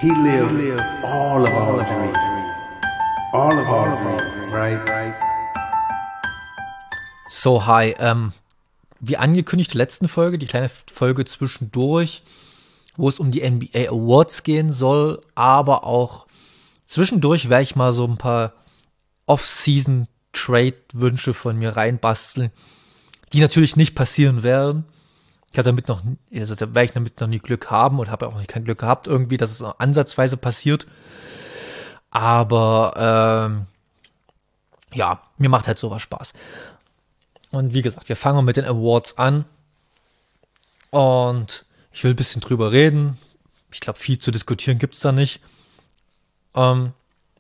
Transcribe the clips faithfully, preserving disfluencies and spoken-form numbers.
He lived all of our dreams. All of our dreams, right? So, hi, ähm, wie angekündigt, die letzten Folge, die kleine Folge zwischendurch, wo es um die N B A Awards gehen soll, aber auch zwischendurch werde ich mal so ein paar Off-Season-Trade-Wünsche von mir reinbasteln, die natürlich nicht passieren werden. Ich habe damit noch, also da werde ich damit noch nie Glück haben und habe auch noch kein Glück gehabt irgendwie, dass es ansatzweise passiert. Aber ähm, ja, mir macht halt sowas Spaß. Und wie gesagt, wir fangen mit den Awards an. Und ich will ein bisschen drüber reden. Ich glaube, viel zu diskutieren gibt's da nicht. Ähm,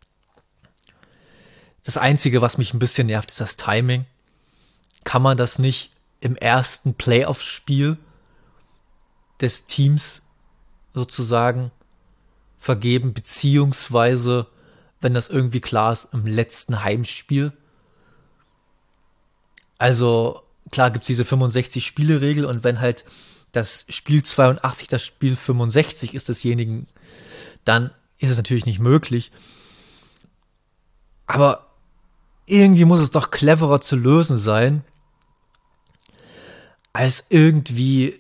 das Einzige, was mich ein bisschen nervt, ist das Timing. Kann man das nicht im ersten Playoff-Spiel des Teams sozusagen vergeben, beziehungsweise, wenn das irgendwie klar ist, im letzten Heimspiel? Also, klar gibt's diese fünfundsechzig-Spiele-Regel und wenn halt das Spiel zweiundachtzig das Spiel fünfundsechzig ist desjenigen, dann ist es natürlich nicht möglich. Aber irgendwie muss es doch cleverer zu lösen sein, als irgendwie,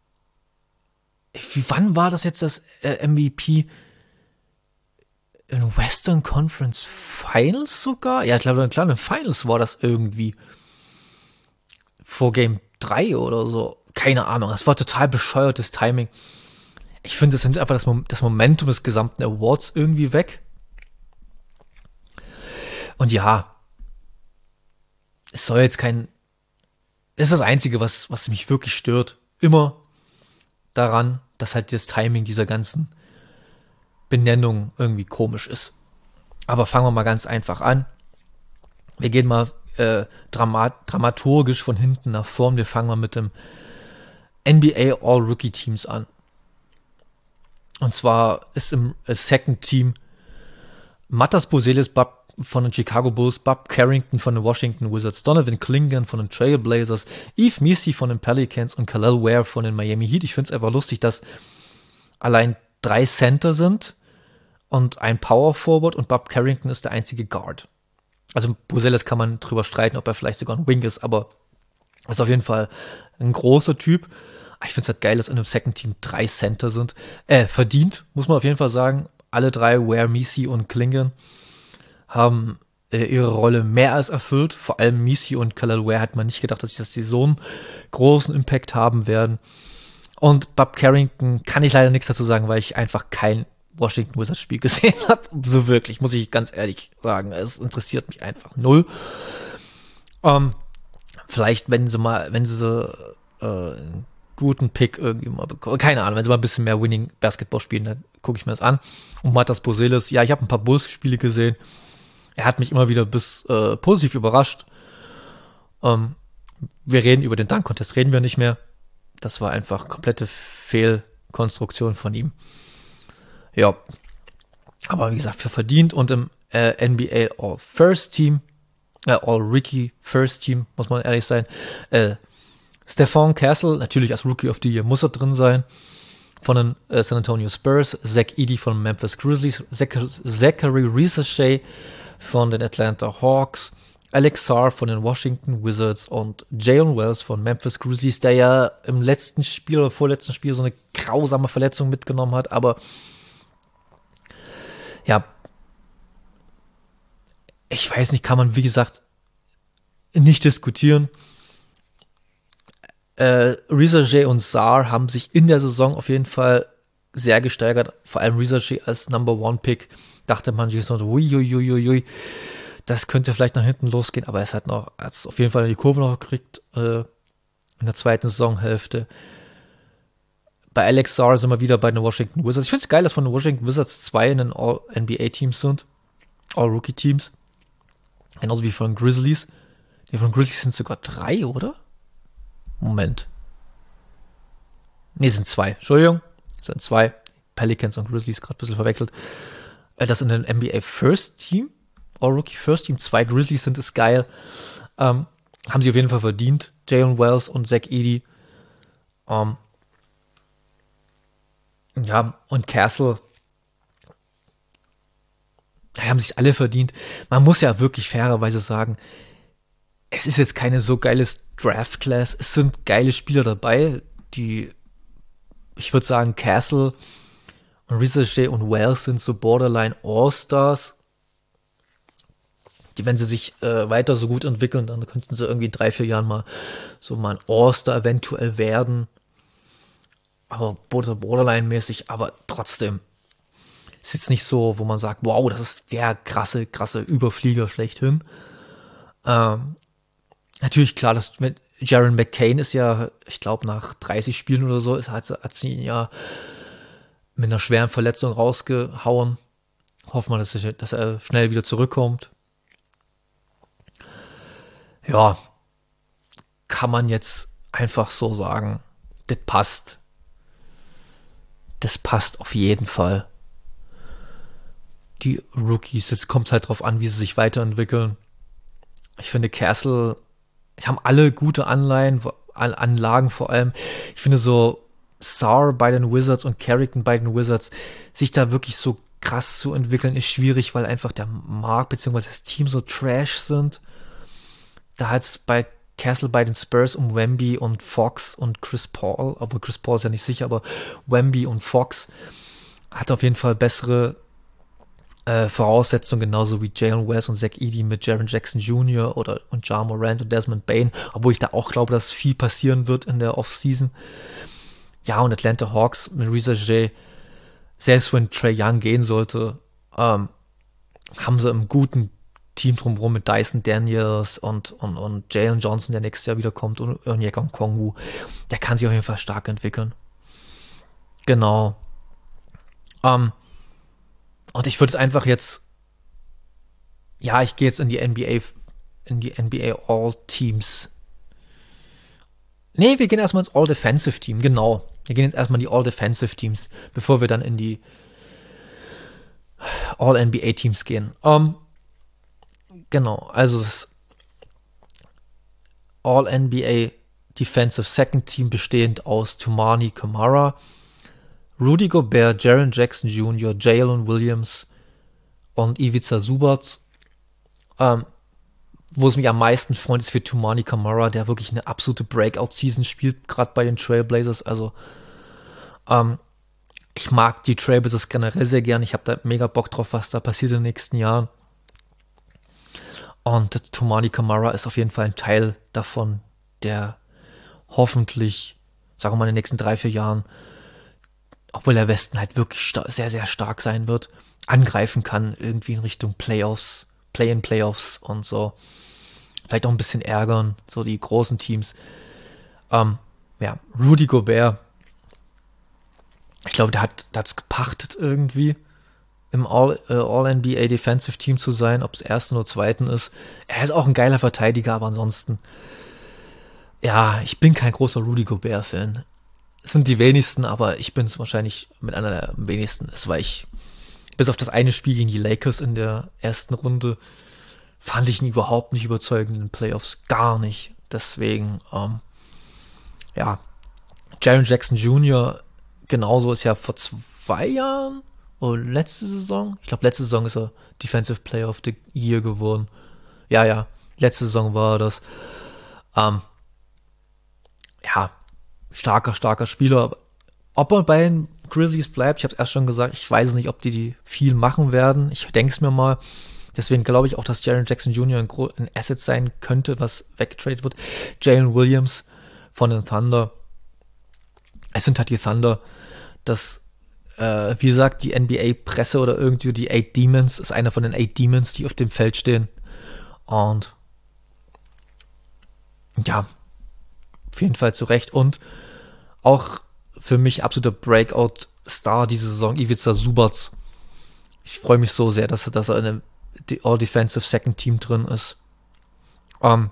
wie, wann war das jetzt das äh, M V P? In Western Conference Finals sogar? Ja, ich glaube, klar, in Finals war das irgendwie vor Game drei oder so. Keine Ahnung, das war total bescheuertes Timing. Ich finde, das nimmt einfach das, Mom- das Momentum des gesamten Awards irgendwie weg. Und ja, es soll jetzt kein, das ist das Einzige, was, was mich wirklich stört. Immer daran, dass halt das Timing dieser ganzen Benennung irgendwie komisch ist. Aber fangen wir mal ganz einfach an. Wir gehen mal äh, dramat- dramaturgisch von hinten nach vorn. Wir fangen mal mit dem N B A All-Rookie-Teams an. Und zwar ist im äh, Second Team Matas Buzelis Bab von den Chicago Bulls, Bob Carrington von den Washington Wizards, Donovan Clingan von den Trailblazers, Yves Missi von den Pelicans und Khalil Ware von den Miami Heat. Ich finde es einfach lustig, dass allein drei Center sind und ein Power Forward und Bob Carrington ist der einzige Guard. Also Buzelis kann man drüber streiten, ob er vielleicht sogar ein Wing ist, aber ist auf jeden Fall ein großer Typ. Ich finde es halt geil, dass in einem Second Team drei Center sind. Äh, verdient, muss man auf jeden Fall sagen. Alle drei, Ware, Missi und Clingan, haben äh, ihre Rolle mehr als erfüllt. Vor allem Missi und Khalil Ware hat man nicht gedacht, dass, dass die so einen großen Impact haben werden. Und Bob Carrington kann ich leider nichts dazu sagen, weil ich einfach kein Washington Wizards Spiel gesehen habe. So wirklich, muss ich ganz ehrlich sagen. Es interessiert mich einfach null. Ähm, vielleicht, wenn sie mal, wenn sie äh, einen guten Pick irgendwie mal bekommen, keine Ahnung, wenn sie mal ein bisschen mehr Winning Basketball spielen, dann gucke ich mir das an. Und Matas Buzelis, ja, ich habe ein paar Bulls-Spiele gesehen. Er hat mich immer wieder bis äh, positiv überrascht. Ähm, wir reden über den Dunk-Contest, reden wir nicht mehr. Das war einfach komplette Fehlkonstruktion von ihm. Ja, aber wie gesagt, für verdient und im äh, N B A All-First-Team, äh, All-Rookie-First-Team, muss man ehrlich sein, äh, Stephon Castle, natürlich als Rookie of the Year muss er drin sein, von den äh, San Antonio Spurs, Zach Edey von den Memphis Grizzlies, Zach- Zachary Ricochet von den Atlanta Hawks, Alex Sarr von den Washington Wizards und Jalen Wells von Memphis Grizzlies, der ja im letzten Spiel oder vorletzten Spiel so eine grausame Verletzung mitgenommen hat, aber ja, ich weiß nicht, kann man, wie gesagt, nicht diskutieren. Äh, Ricochet und Sarr haben sich in der Saison auf jeden Fall sehr gesteigert, vor allem Ricochet als Number One Pick, dachte man sich so, uiuiuiui, das könnte vielleicht nach hinten losgehen, aber es hat noch, hat es auf jeden Fall die Kurve noch gekriegt, äh, in der zweiten Saisonhälfte. Bei Alex Sarr sind wir wieder bei den Washington Wizards. Ich finde es geil, dass von den Washington Wizards zwei in den All-N B A-Teams sind, All-Rookie-Teams, genauso wie von den Grizzlies. Die von den Grizzlies sind sogar drei, oder? Moment. Ne, sind zwei. Entschuldigung, sind zwei. Pelicans und Grizzlies, gerade ein bisschen verwechselt. Das in den N B A First Team, All-Rookie First Team, zwei Grizzlies sind, ist geil. Ähm, haben sie auf jeden Fall verdient. Jalen Wells und Zach Edey. Ähm, ja, und Castle Da haben sich alle verdient. Man muss ja wirklich fairerweise sagen, es ist jetzt keine so geiles Draft-Class. Es sind geile Spieler dabei, die, ich würde sagen, Castle und Ricochet und Wells sind so Borderline All-Stars. Die, wenn sie sich äh, weiter so gut entwickeln, dann könnten sie irgendwie in drei, vier Jahren mal so mal ein All-Star eventuell werden. Aber Borderline-mäßig, aber trotzdem. Ist jetzt nicht so, wo man sagt, wow, das ist der krasse, krasse Überflieger schlechthin. Ähm, natürlich, klar, das mit Jaron McCain ist ja, ich glaube, nach dreißig Spielen oder so, ist, hat, hat sie ihn ja mit einer schweren Verletzung rausgehauen. Hoffen wir, dass er, dass er schnell wieder zurückkommt. Ja, kann man jetzt einfach so sagen, das passt. Das passt auf jeden Fall. Die Rookies, jetzt kommt es halt drauf an, wie sie sich weiterentwickeln. Ich finde, Castle, die haben alle gute Anleihen, Anlagen vor allem. Ich finde so Sarr bei den Wizards und Carrington bei den Wizards, sich da wirklich so krass zu entwickeln, ist schwierig, weil einfach der Markt bzw. das Team so trash sind. Da hat es bei Castle bei den Spurs um Wemby und Fox und Chris Paul, aber Chris Paul ist ja nicht sicher, aber Wemby und Fox hat auf jeden Fall bessere äh, Voraussetzungen, genauso wie Jalen West und Zach Edey mit Jaren Jackson Junior oder und Ja Morant und Desmond Bane, obwohl ich da auch glaube, dass viel passieren wird in der Offseason. Ja, und Atlanta Hawks mit Ricochet, selbst wenn Trae Young gehen sollte, ähm, haben sie im guten Team drumherum mit Dyson Daniels und, und, und Jalen Johnson, der nächstes Jahr wiederkommt, und Onyeka Okongwu. Der kann sich auf jeden Fall stark entwickeln. Genau. Ähm, und ich würde es einfach jetzt, ja, ich gehe jetzt in die N B A, in die N B A All Teams. Nee, wir gehen erstmal ins All Defensive Team, genau. Wir gehen jetzt erstmal in die All Defensive Teams, bevor wir dann in die All N B A Teams gehen. Ähm, Genau, also das All-N B A Defensive Second Team bestehend aus Toumani Camara, Rudy Gobert, Jaren Jackson Junior, Jalen Williams und Ivica Zubac. Ähm, wo es mich am meisten freut, ist für Toumani Camara, der wirklich eine absolute Breakout-Season spielt, gerade bei den Trailblazers. Also ähm, ich mag die Trailblazers generell sehr gern. Ich habe da mega Bock drauf, was da passiert in den nächsten Jahren. Und Toumani Camara ist auf jeden Fall ein Teil davon, der hoffentlich, sagen wir mal, in den nächsten drei, vier Jahren, obwohl der Westen halt wirklich sehr, sehr stark sein wird, angreifen kann, irgendwie in Richtung Playoffs, Play-in-Playoffs und so. Vielleicht auch ein bisschen ärgern, so die großen Teams. Ähm, ja, Rudy Gobert, ich glaube, der hat es gepachtet irgendwie, im All, äh, All-N B A Defensive Team zu sein, ob es ersten oder zweiten ist. Er ist auch ein geiler Verteidiger, aber ansonsten, ja, ich bin kein großer Rudy Gobert-Fan. Es sind die wenigsten, aber ich bin es wahrscheinlich mit einer der wenigsten. Es war ich, bis auf das eine Spiel gegen die Lakers in der ersten Runde, fand ich ihn überhaupt nicht überzeugend in den Playoffs. Gar nicht. Deswegen, ähm, ja, Jaren Jackson Junior genauso, ist ja vor zwei Jahren oder letzte Saison, ich glaube letzte Saison ist er Defensive Player of the Year geworden. Ja, ja, letzte Saison war er das. Ähm, ja, starker, starker Spieler. Ob er bei den Grizzlies bleibt, ich habe es erst schon gesagt, ich weiß nicht, ob die, die viel machen werden. Ich denke es mir mal. Deswegen glaube ich auch, dass Jaren Jackson Junior ein, ein Asset sein könnte, was weggetradet wird. Jalen Williams von den Thunder. Es sind halt die Thunder, das, äh, wie gesagt, die N B A-Presse oder irgendwie die Eight Demons ist einer von den Eight Demons, die auf dem Feld stehen. Und ja, auf jeden Fall zu Recht. Und auch für mich absoluter Breakout-Star diese Saison, Ivica Zubac. Ich freue mich so sehr, dass er, dass er in einem All-Defensive Second Team drin ist. Ähm,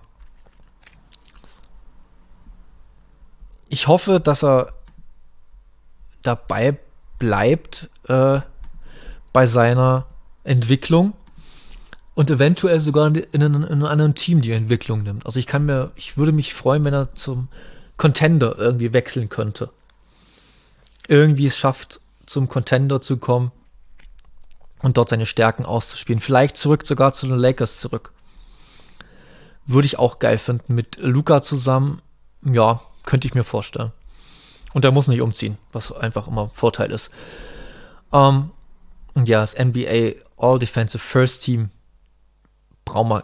ich hoffe, dass er dabei bleibt äh, bei seiner Entwicklung und eventuell sogar in, in, in einem anderen Team die Entwicklung nimmt. Also ich kann mir, ich würde mich freuen, wenn er zum Contender irgendwie wechseln könnte. Irgendwie es schafft, zum Contender zu kommen. und dort seine Stärken auszuspielen. Vielleicht zurück sogar zu den Lakers zurück. Würde ich auch geil finden. Mit Luka zusammen, ja, könnte ich mir vorstellen. Und er muss nicht umziehen, was einfach immer ein Vorteil ist. Ähm, und ja, das N B A All-Defensive First Team brauchen wir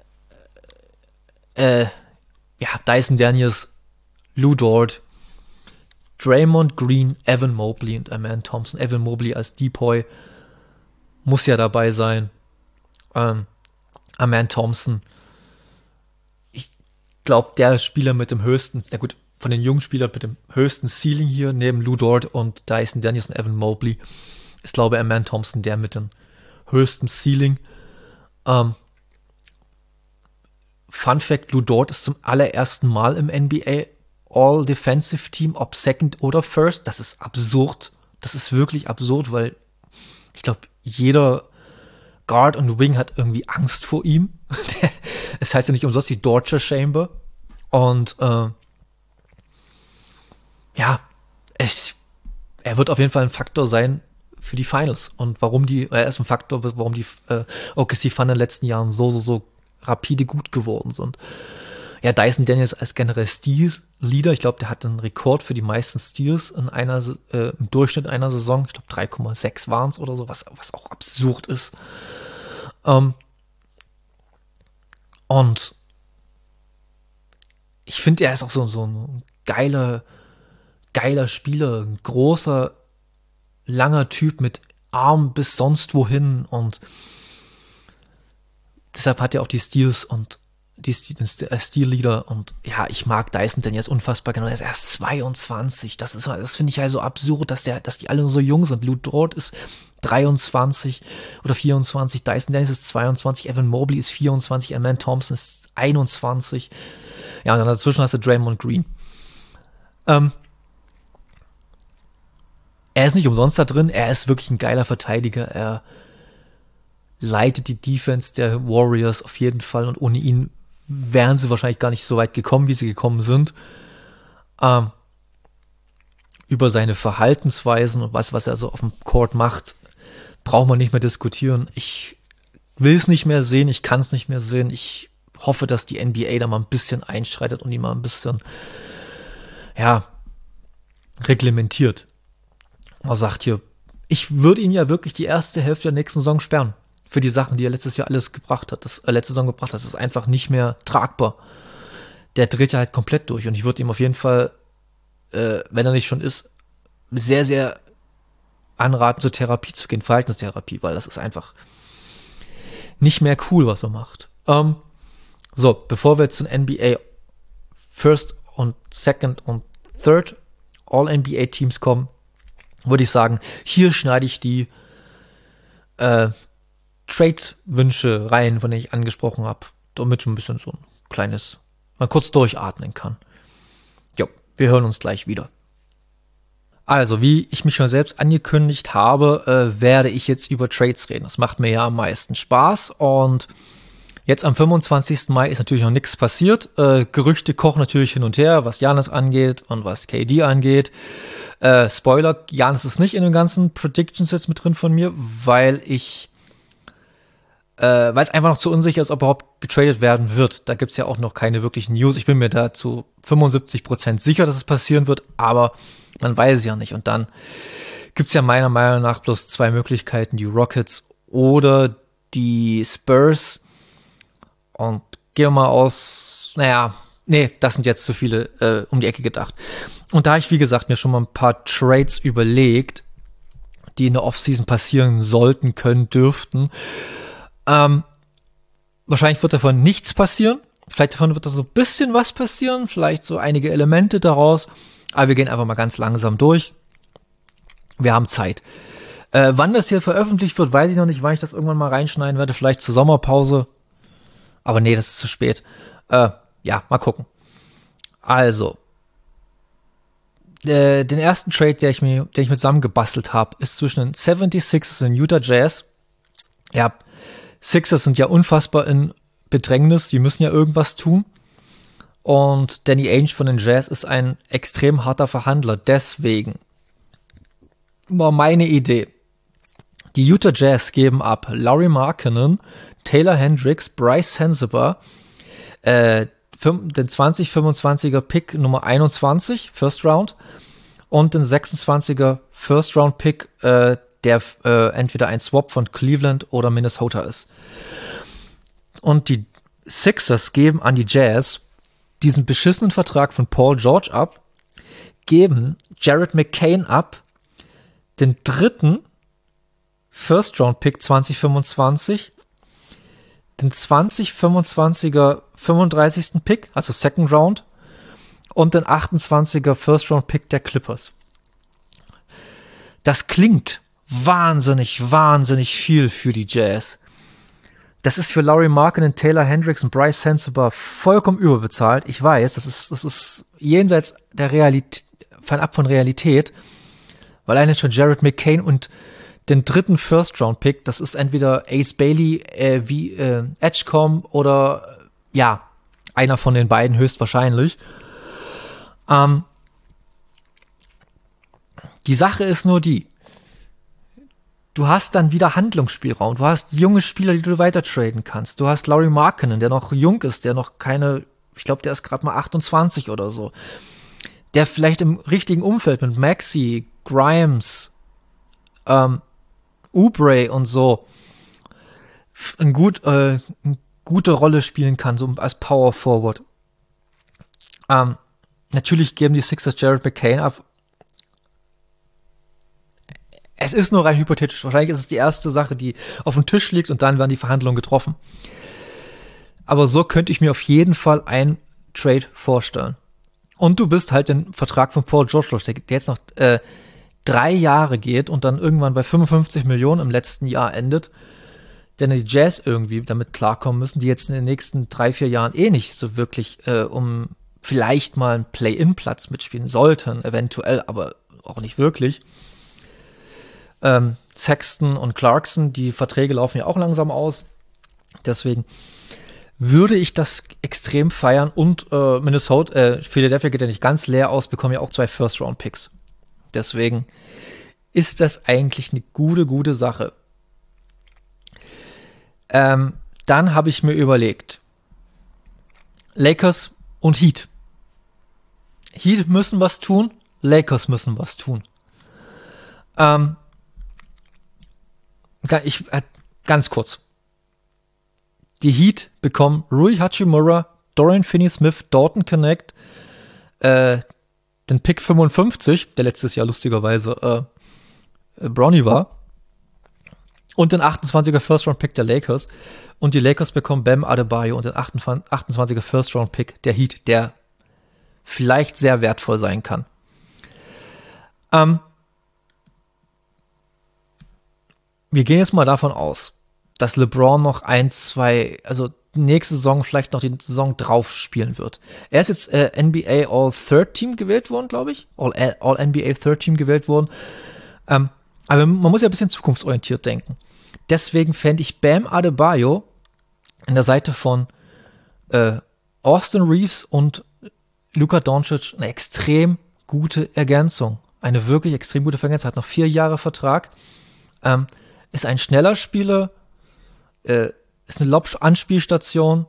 äh, ja, Dyson Daniels, Lou Dort, Draymond Green, Evan Mobley und Amen Thompson. Evan Mobley als Depoy muss ja dabei sein. Ähm, Amen Thompson, ich glaube, der Spieler mit dem höchsten, na gut, von den jungen Spielern mit dem höchsten Ceiling hier, neben Lou Dort und Dyson Daniels und Evan Mobley, ist, glaube ich, Amen Thompson der mit dem höchsten Ceiling. Ähm, Fun Fact, Lou Dort ist zum allerersten Mal im N B A All-Defensive Team, ob Second oder First. Das ist absurd. Das ist wirklich absurd, weil ich glaube, jeder Guard und Wing hat irgendwie Angst vor ihm. Es heißt ja nicht umsonst die Dorcher Chamber. Und äh, ja, es, er wird auf jeden Fall ein Faktor sein für die Finals. Und warum die, er ist ein Faktor, warum die äh, O K C Thunder in den letzten Jahren so, so, so rapide gut geworden sind. Ja, Dyson Daniels als generell Steals-Leader, ich glaube, der hat einen Rekord für die meisten Steals in einer, äh, im Durchschnitt einer Saison. Ich glaube, drei Komma sechs waren es oder so, was, was auch absurd ist. Ähm, und ich finde, er ist auch so, so ein geiler, geiler Spieler, ein großer, langer Typ mit Arm bis sonst wohin und deshalb hat er auch die Steals und die Steal-Leader und ja, ich mag Dyson denn jetzt unfassbar genau. Er ist erst zweiundzwanzig. Das ist, das finde ich halt so absurd, dass der, dass die alle so jung sind. Lou Dort ist dreiundzwanzig oder vierundzwanzig, Dyson Daniels ist zweiundzwanzig, Evan Mobley ist vierundzwanzig, Amen Thompson ist einundzwanzig. Ja, und dann dazwischen hast du Draymond Green. Ähm, er ist nicht umsonst da drin. Er ist wirklich ein geiler Verteidiger. Er leitet die Defense der Warriors auf jeden Fall und ohne ihn wären sie wahrscheinlich gar nicht so weit gekommen, wie sie gekommen sind. Ähm, über seine Verhaltensweisen und was, was er so auf dem Court macht, braucht man nicht mehr diskutieren. Ich will es nicht mehr sehen, ich kann es nicht mehr sehen. Ich hoffe, dass die N B A da mal ein bisschen einschreitet und ihn mal ein bisschen, ja, reglementiert. Man sagt hier, ich würde ihn ja wirklich die erste Hälfte der nächsten Saison sperren. Für die Sachen, die er letztes Jahr alles gebracht hat, das äh, letzte Saison gebracht hat, das ist einfach nicht mehr tragbar. Der dreht ja halt komplett durch und ich würde ihm auf jeden Fall, äh, wenn er nicht schon ist, sehr, sehr anraten, zur Therapie zu gehen, Verhaltenstherapie, weil das ist einfach nicht mehr cool, was er macht. Ähm, so, bevor wir zu den N B A First und Second und Third All-N B A-Teams kommen, würde ich sagen, hier schneide ich die äh, Trade-Wünsche rein, von denen ich angesprochen habe, damit ein bisschen so ein kleines, mal kurz durchatmen kann. Jo, wir hören uns gleich wieder. Also, wie ich mich schon selbst angekündigt habe, äh, werde ich jetzt über Trades reden. Das macht mir ja am meisten Spaß und jetzt am fünfundzwanzigsten Mai ist natürlich noch nichts passiert. Äh, Gerüchte kochen natürlich hin und her, was Giannis angeht und was K D angeht. Äh, Spoiler, Giannis ist nicht in den ganzen Predictions jetzt mit drin von mir, weil ich Äh, weil es einfach noch zu unsicher ist, ob überhaupt getradet werden wird. Da gibt es ja auch noch keine wirklichen News. Ich bin mir da zu fünfundsiebzig Prozent sicher, dass es passieren wird, aber man weiß es ja nicht. Und dann gibt es ja meiner Meinung nach bloß zwei Möglichkeiten, die Rockets oder die Spurs. Und gehen wir mal aus, naja, nee, das sind jetzt zu viele äh, um die Ecke gedacht. Und da habe ich, wie gesagt, mir schon mal ein paar Trades überlegt, die in der Offseason passieren sollten, können, dürften. Ähm, wahrscheinlich wird davon nichts passieren. Vielleicht davon wird da so ein bisschen was passieren. Vielleicht so einige Elemente daraus. Aber wir gehen einfach mal ganz langsam durch. Wir haben Zeit. Äh, wann das hier veröffentlicht wird, weiß ich noch nicht, wann ich das irgendwann mal reinschneiden werde. Vielleicht zur Sommerpause. Aber nee, das ist zu spät. Äh, ja, mal gucken. Also. Äh, den ersten Trade, der ich mir, den ich mir zusammengebastelt habe, ist zwischen den seventy-sixers und den Utah Jazz. Ja, Sixers sind ja unfassbar in Bedrängnis, die müssen ja irgendwas tun. Und Danny Ainge von den Jazz ist ein extrem harter Verhandler. Deswegen war meine Idee, Die Utah Jazz geben ab Lauri Markkanen, Taylor Hendricks, Bryce Sensabaugh, äh, den zwanzig fünfundzwanziger Pick Nummer einundzwanzig, First Round, und den sechsundzwanziger First Round Pick, äh, der äh, entweder ein Swap von Cleveland oder Minnesota ist. Und die Sixers geben an die Jazz diesen beschissenen Vertrag von Paul George ab, geben Jared McCain ab, den dritten First Round Pick zwanzig fünfundzwanzig, den zwanzig fünfundzwanziger fünfunddreißigsten Pick, also Second Round, und den achtundzwanziger First Round Pick der Clippers. Das klingt wahnsinnig, wahnsinnig viel für die Jazz. Das ist für Lauri Markkanen, Taylor Hendricks und Bryce Sensabaugh vollkommen überbezahlt. Ich weiß, das ist, das ist jenseits der Realität, fernab von Realität, weil alleine schon Jared McCain und den dritten First-Round-Pick, das ist entweder Ace Bailey äh, wie äh, Edgecombe oder ja, einer von den beiden höchstwahrscheinlich. Ähm, die Sache ist nur die, du hast dann wieder Handlungsspielraum. Du hast junge Spieler, die du weiter traden kannst. Du hast Lauri Markkanen, der noch jung ist, der noch keine, ich glaube, der ist gerade mal achtundzwanzig oder so. Der vielleicht im richtigen Umfeld mit Maxey, Grimes, ähm, Oubre und so ein gut, äh, eine gute Rolle spielen kann, so als Power Forward. Ähm, natürlich geben die Sixers Jared McCain ab. Es ist nur rein hypothetisch. Wahrscheinlich ist es die erste Sache, die auf dem Tisch liegt und dann werden die Verhandlungen getroffen. Aber so könnte ich mir auf jeden Fall einen Trade vorstellen. Und du bist halt den Vertrag von Paul George los, der jetzt noch äh, drei Jahre geht und dann irgendwann bei fünfundfünfzig Millionen im letzten Jahr endet, denn die Jazz irgendwie damit klarkommen müssen, die jetzt in den nächsten drei, vier Jahren eh nicht so wirklich äh, um vielleicht mal einen Play-In-Platz mitspielen sollten, eventuell, aber auch nicht wirklich. Ähm, Sexton und Clarkson, die Verträge laufen ja auch langsam aus. Deswegen würde ich das extrem feiern. Und äh, Minnesota, äh, Philadelphia geht ja nicht ganz leer aus, bekommen ja auch zwei First-Round-Picks. Deswegen ist das eigentlich eine gute, gute Sache. Ähm, dann habe ich mir überlegt, Lakers und Heat. Heat müssen was tun, Lakers müssen was tun. Ähm, ich, äh, ganz kurz. Die Heat bekommen Rui Hachimura, Dorian Finney-Smith, Dalton Connect, äh, den Pick fünfundfünfzig, der letztes Jahr lustigerweise äh, Brownie war, und den achtundzwanziger First-Round-Pick der Lakers. Und die Lakers bekommen Bam Adebayo und den achtundzwanziger First-Round-Pick der Heat, der vielleicht sehr wertvoll sein kann. Ähm, wir gehen jetzt mal davon aus, dass LeBron noch ein, zwei, also nächste Saison vielleicht noch die Saison drauf spielen wird. Er ist jetzt äh, N B A All-Third Team gewählt worden, glaube ich. All-N B A Third Team gewählt worden. Ähm, aber man muss ja ein bisschen zukunftsorientiert denken. Deswegen fände ich Bam Adebayo an der Seite von äh, Austin Reeves und Luka Doncic eine extrem gute Ergänzung. Eine wirklich extrem gute Ergänzung. Hat noch vier Jahre Vertrag. Ähm, ist ein schneller Spieler. Äh, ist eine Lob-Anspielstation.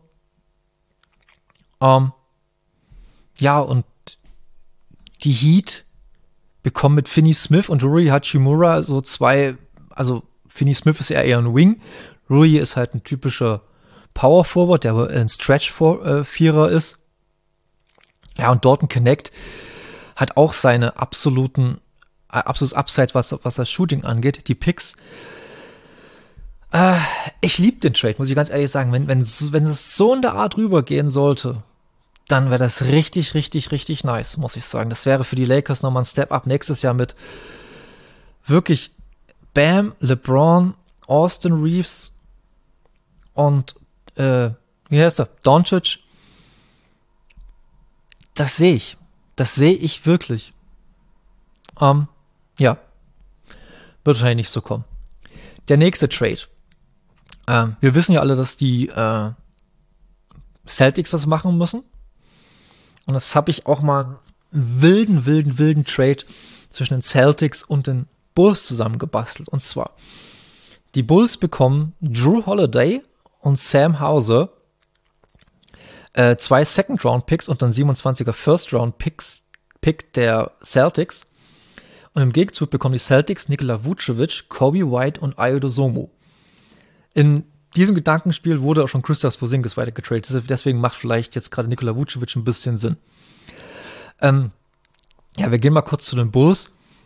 Ähm, ja, und die Heat bekommen mit Finney-Smith und Rui Hachimura so zwei, also Finney-Smith ist eher ein Wing. Rui ist halt ein typischer Power-Forward, der ein Stretch-Vierer ist. Ja, und Dalton Connect hat auch seine absoluten, absolutes Upside, was, was das Shooting angeht. Die Picks. Äh, ich liebe den Trade, muss ich ganz ehrlich sagen. Wenn, wenn, wenn es so in der Art rübergehen sollte, dann wäre das richtig, richtig, richtig nice, muss ich sagen. Das wäre für die Lakers nochmal ein Step-Up nächstes Jahr mit wirklich Bam, LeBron, Austin Reeves und äh, wie heißt er? Doncic. Das sehe ich. Das sehe ich wirklich. Ähm, ja. Wird wahrscheinlich nicht so kommen. Der nächste Trade. Ähm, wir wissen ja alle, dass die äh, Celtics was machen müssen. Und das habe ich auch mal einen wilden, wilden, wilden Trade zwischen den Celtics und den Bulls zusammengebastelt. Und zwar Die Bulls bekommen Drew Holiday und Sam Hauser, äh, zwei Second-Round-Picks und dann siebenundzwanziger First-Round-Picks, Pick der Celtics. Und im Gegenzug bekommen die Celtics Nikola Vucevic, Kobe White und Ayo Dosunmu. In diesem Gedankenspiel wurde auch schon Kristaps Porzingis weitergetradet. Deswegen macht vielleicht jetzt gerade Nikola Vucevic ein bisschen Sinn. Ähm, ja, wir gehen mal kurz zu den Bulls.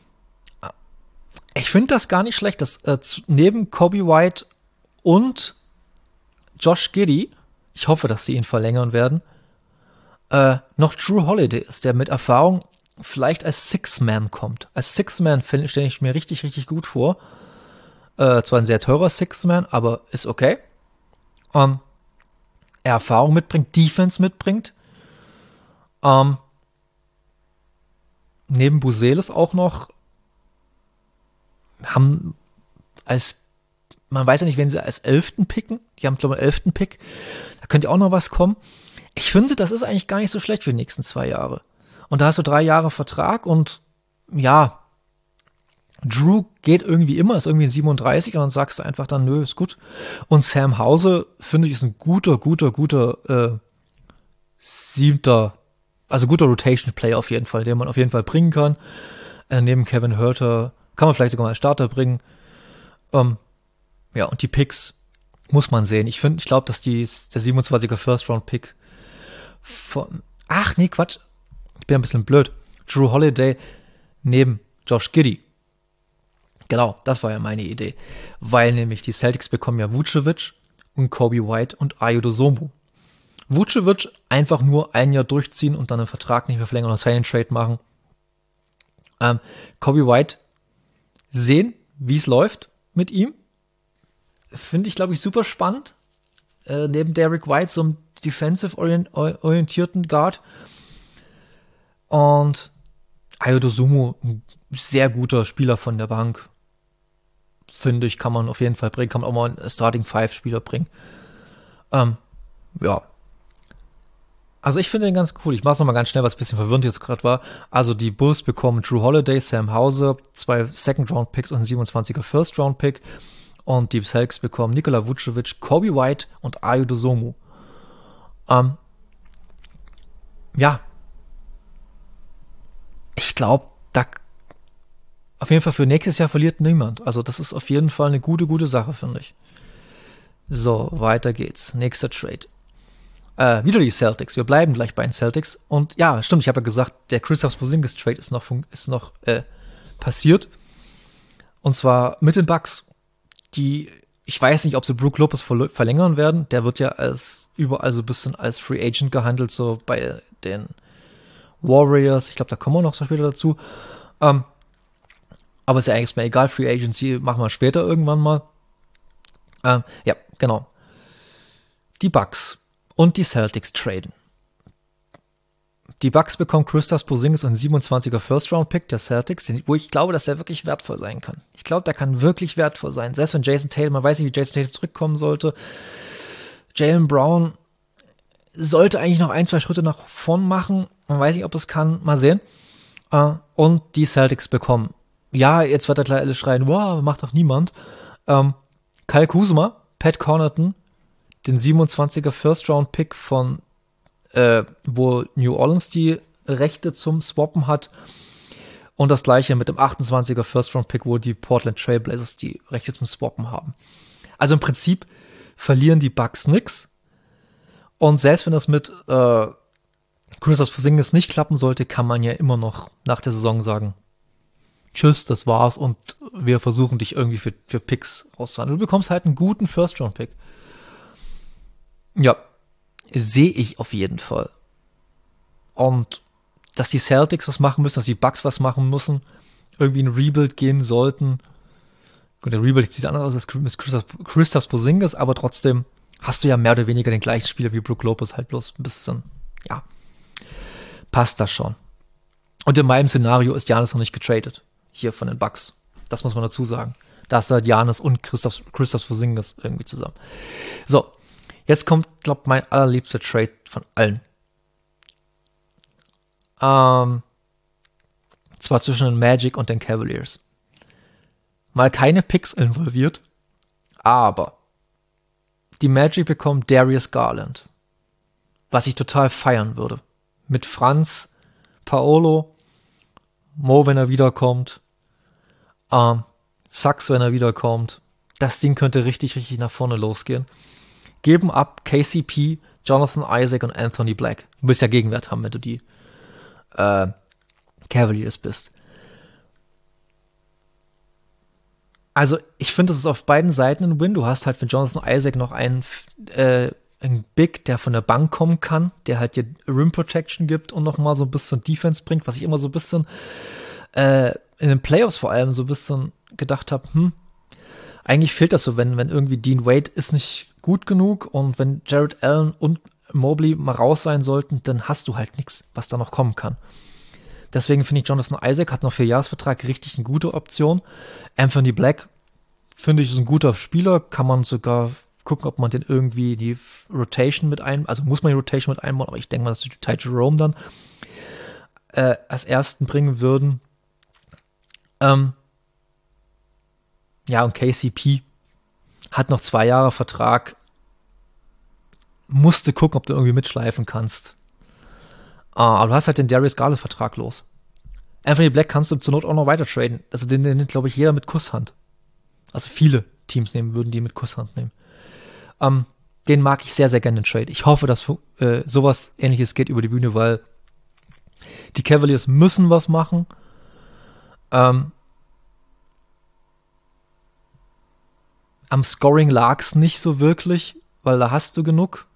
Ich finde das gar nicht schlecht, dass äh, zu, neben Kobe White und Josh Giddey, ich hoffe, dass sie ihn verlängern werden, äh, noch Drew Holiday ist, der mit Erfahrung vielleicht als Six-Man kommt. Als Six-Man stelle ich mir richtig, richtig gut vor. Äh, zwar ein sehr teurer Six-Man, aber ist okay. Ähm, er Erfahrung mitbringt, Defense mitbringt. Ähm, neben Buzelis auch noch haben als, man weiß ja nicht, wen sie als elften picken. Die haben, glaube ich, elften Pick. Da könnte auch noch was kommen. Ich finde, das ist eigentlich gar nicht so schlecht für die nächsten zwei Jahre. Und da hast du drei Jahre Vertrag und ja, Drew geht irgendwie immer, ist irgendwie siebenunddreißig und dann sagst du einfach dann, nö, ist gut. Und Sam Hauser, finde ich, ist ein guter, guter, guter äh, siebter, also guter Rotation-Player auf jeden Fall, den man auf jeden Fall bringen kann. Äh, neben Kevin Huerter kann man vielleicht sogar mal als Starter bringen. Ähm, ja, und die Picks muss man sehen. Ich finde, ich glaube, dass die, der siebenundzwanziger First-Round-Pick von, ach nee, Quatsch, ich bin ein bisschen blöd. Drew Holiday neben Josh Giddey. Genau, das war ja meine Idee. Weil nämlich die Celtics bekommen ja Vucevic und Kobe White und Ayo Dosunmu. Vucevic einfach nur ein Jahr durchziehen und dann einen Vertrag nicht mehr verlängern oder Sign and Trade machen. Ähm, Kobe White sehen, wie es läuft mit ihm. Finde ich, glaube ich, super spannend. Äh, neben Derrick White, so einem defensive-orientierten Guard. Und Ayo Dosunmu, ein sehr guter Spieler von der Bank. Finde ich, kann man auf jeden Fall bringen. Kann man auch mal einen Starting-Five-Spieler bringen. Ähm, ja. Also ich finde den ganz cool. Ich mache es nochmal ganz schnell, was ein bisschen verwirrend jetzt gerade war. Also die Bulls bekommen Drew Holiday, Sam Hauser, zwei Second-Round-Picks und einen siebenundzwanziger First-Round-Pick. Und die Celtics bekommen Nikola Vucevic, Kobe White und Ayo Dosunmu. Ähm, ja. Ich glaube, da auf jeden Fall für nächstes Jahr verliert niemand. Also das ist auf jeden Fall eine gute, gute Sache, finde ich. So, weiter geht's. Nächster Trade. Äh, wieder die Celtics. Wir bleiben gleich bei den Celtics. Und ja, stimmt, ich habe ja gesagt, der Kristaps Porzingis Trade ist noch, ist noch äh, passiert. Und zwar mit den Bucks. Die, ich weiß nicht, ob sie Brook Lopez verl- verlängern werden. Der wird ja als überall so ein bisschen als Free Agent gehandelt, so bei den Warriors. Ich glaube, da kommen wir noch so später dazu. Ähm, aber ist ja eigentlich mal egal. Free Agency machen wir später irgendwann mal. Ähm, ja, genau. Die Bucks und die Celtics traden. Die Bucks bekommen Kristaps Porzingis und einen siebenundzwanziger First-Round-Pick der Celtics, wo ich glaube, dass der wirklich wertvoll sein kann. Ich glaube, der kann wirklich wertvoll sein. Selbst wenn Jason Tatum, man weiß nicht, wie Jason Tatum zurückkommen sollte. Jaylen Brown sollte eigentlich noch ein, zwei Schritte nach vorn machen. Man weiß nicht, ob es kann. Mal sehen. Und die Celtics bekommen. Ja, jetzt wird der gleich alle schreien, wow, macht doch niemand. Ähm, Kyle Kuzma, Pat Connaughton, den siebenundzwanziger First-Round-Pick von Äh, wo New Orleans die Rechte zum Swappen hat. Und das gleiche mit dem achtundzwanziger First-Round-Pick, wo die Portland Trail Blazers die Rechte zum Swappen haben. Also im Prinzip verlieren die Bucks nix. Und selbst wenn das mit äh, Kristaps Porzingis nicht klappen sollte, kann man ja immer noch nach der Saison sagen, tschüss, das war's und wir versuchen dich irgendwie für, für Picks rauszuhandeln. Du bekommst halt einen guten First-Round-Pick. Ja, sehe ich auf jeden Fall. Und dass die Celtics was machen müssen, dass die Bucks was machen müssen, irgendwie ein Rebuild gehen sollten. Gut, der Rebuild sieht anders aus als Kristaps Porzingis, aber trotzdem hast du ja mehr oder weniger den gleichen Spieler wie Brook Lopez, halt bloß ein bisschen, ja, passt das schon. Und in meinem Szenario ist Giannis noch nicht getradet. Hier von den Bucks. Das muss man dazu sagen. Da ist halt Giannis und Kristaps, Kristaps Porzingis irgendwie zusammen. So. Jetzt kommt, glaube ich, mein allerliebster Trade von allen. Ähm, zwar zwischen den Magic und den Cavaliers. Mal keine Picks involviert. Aber die Magic bekommt Darius Garland, was ich total feiern würde. Mit Franz, Paolo, Mo, wenn er wiederkommt, ähm, Sachs, wenn er wiederkommt. Das Ding könnte richtig, richtig nach vorne losgehen. Geben ab K C P, Jonathan Isaac und Anthony Black. Du willst ja Gegenwert haben, wenn du die äh, Cavaliers bist. Also, ich finde, das ist auf beiden Seiten ein Win. Du hast halt für Jonathan Isaac noch einen, äh, einen Big, der von der Bank kommen kann, der halt dir Rim Protection gibt und noch mal so ein bisschen Defense bringt, was ich immer so ein bisschen äh, in den Playoffs vor allem so ein bisschen gedacht habe, hm, eigentlich fehlt das so, wenn, wenn irgendwie Dean Wade ist nicht gut genug und wenn Jared Allen und Mobley mal raus sein sollten, dann hast du halt nichts, was da noch kommen kann. Deswegen finde ich, Jonathan Isaac hat noch vier Jahresvertrag richtig eine gute Option. Anthony Black, finde ich, ist ein guter Spieler. Kann man sogar gucken, ob man den irgendwie in die Rotation mit ein, also muss man die Rotation mit einbauen, aber ich denke mal, dass die Ty Jerome dann äh, als ersten bringen würden. Ähm, ja, und K C P hat noch zwei Jahre Vertrag. Musste gucken, ob du irgendwie mitschleifen kannst. Uh, aber du hast halt den Darius Garland-Vertrag los. Anthony Black kannst du zur Not auch noch weiter traden. Also den, den nimmt, glaube ich, jeder mit Kusshand. Also viele Teams nehmen, würden die mit Kusshand nehmen. Um, den mag ich sehr, sehr gerne, den Trade. Ich hoffe, dass äh, sowas Ähnliches geht über die Bühne, weil die Cavaliers müssen was machen. Um, am Scoring lag's nicht so wirklich, weil da hast du genug.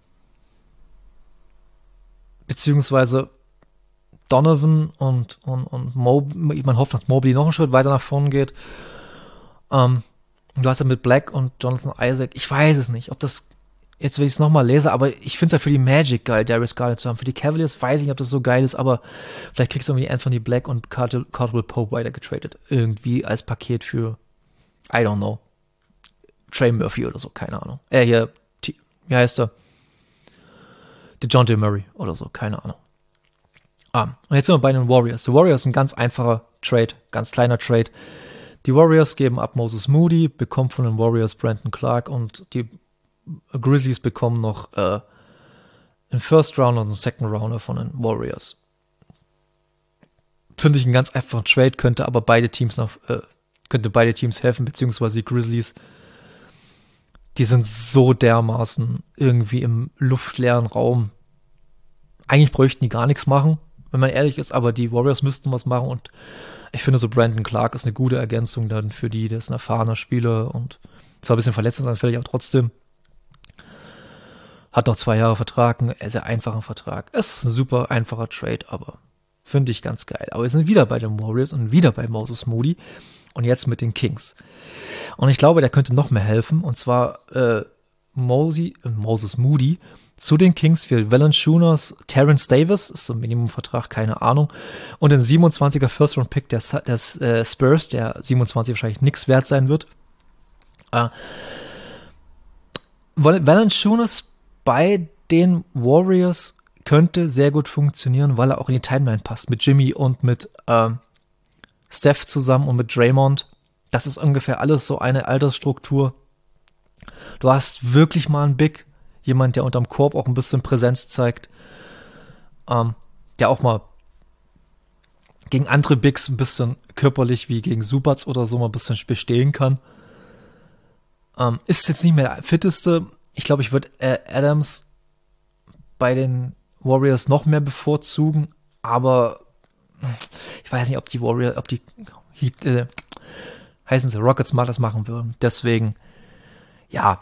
Beziehungsweise Donovan und, und, und Mobley, man hofft, dass Mobley noch einen Schritt weiter nach vorne geht. Ähm, du hast ja mit Black und Jonathan Isaac, ich weiß es nicht, ob das, jetzt will ich es nochmal lesen, aber ich finde es ja für die Magic geil, Darius Garland zu haben. Für die Cavaliers weiß ich nicht, ob das so geil ist, aber vielleicht kriegst du irgendwie Anthony Black und Card- Caldwell Pope weiter getradet. Irgendwie als Paket für, I don't know, Trey Murphy oder so, keine Ahnung. Er äh, hier, wie heißt er? DeJounte Murray oder so, keine Ahnung. Ah, und jetzt sind wir bei den Warriors. Die Warriors sind ein ganz einfacher Trade, ganz kleiner Trade. Die Warriors geben ab Moses Moody, bekommen von den Warriors Brandon Clark und die Grizzlies bekommen noch äh, einen First Rounder und einen Second Rounder von den Warriors. Finde ich einen ganz einfachen Trade, könnte aber beide Teams noch, äh, könnte beide Teams helfen, beziehungsweise die Grizzlies. Die sind so dermaßen irgendwie im luftleeren Raum. Eigentlich bräuchten die gar nichts machen, wenn man ehrlich ist, aber die Warriors müssten was machen und ich finde so Brandon Clark ist eine gute Ergänzung dann für die, der ist ein erfahrener Spieler und zwar ein bisschen verletzungsanfällig, aber trotzdem hat noch zwei Jahre Vertrag, einen sehr einfachen Vertrag. Ist ein super einfacher Trade, aber finde ich ganz geil. Aber wir sind wieder bei den Warriors und wieder bei Moses Moody und jetzt mit den Kings. Und ich glaube, der könnte noch mehr helfen. Und zwar äh, Mosey, äh, Moses Moody zu den Kings für Valanciunas, Terrence Davis, ist so ein Minimumvertrag, keine Ahnung. Und den siebenundzwanziger First-Round-Pick des, des äh, Spurs, der siebenundzwanzig wahrscheinlich nichts wert sein wird. Äh, Valanciunas bei den Warriors könnte sehr gut funktionieren, weil er auch in die Timeline passt. Mit Jimmy und mit äh, Steph zusammen und mit Draymond. Das ist ungefähr alles so eine Altersstruktur. Du hast wirklich mal einen Big, jemand, der unterm Korb auch ein bisschen Präsenz zeigt, ähm, der auch mal gegen andere Bigs ein bisschen körperlich wie gegen Subats oder so mal ein bisschen bestehen kann. Ähm, ist jetzt nicht mehr der fitteste. Ich glaube, ich würde äh, Adams bei den Warriors noch mehr bevorzugen, aber ich weiß nicht, ob die Warriors, ob die Heat, äh, heißen sie Rockets mal das machen würden. Deswegen, ja.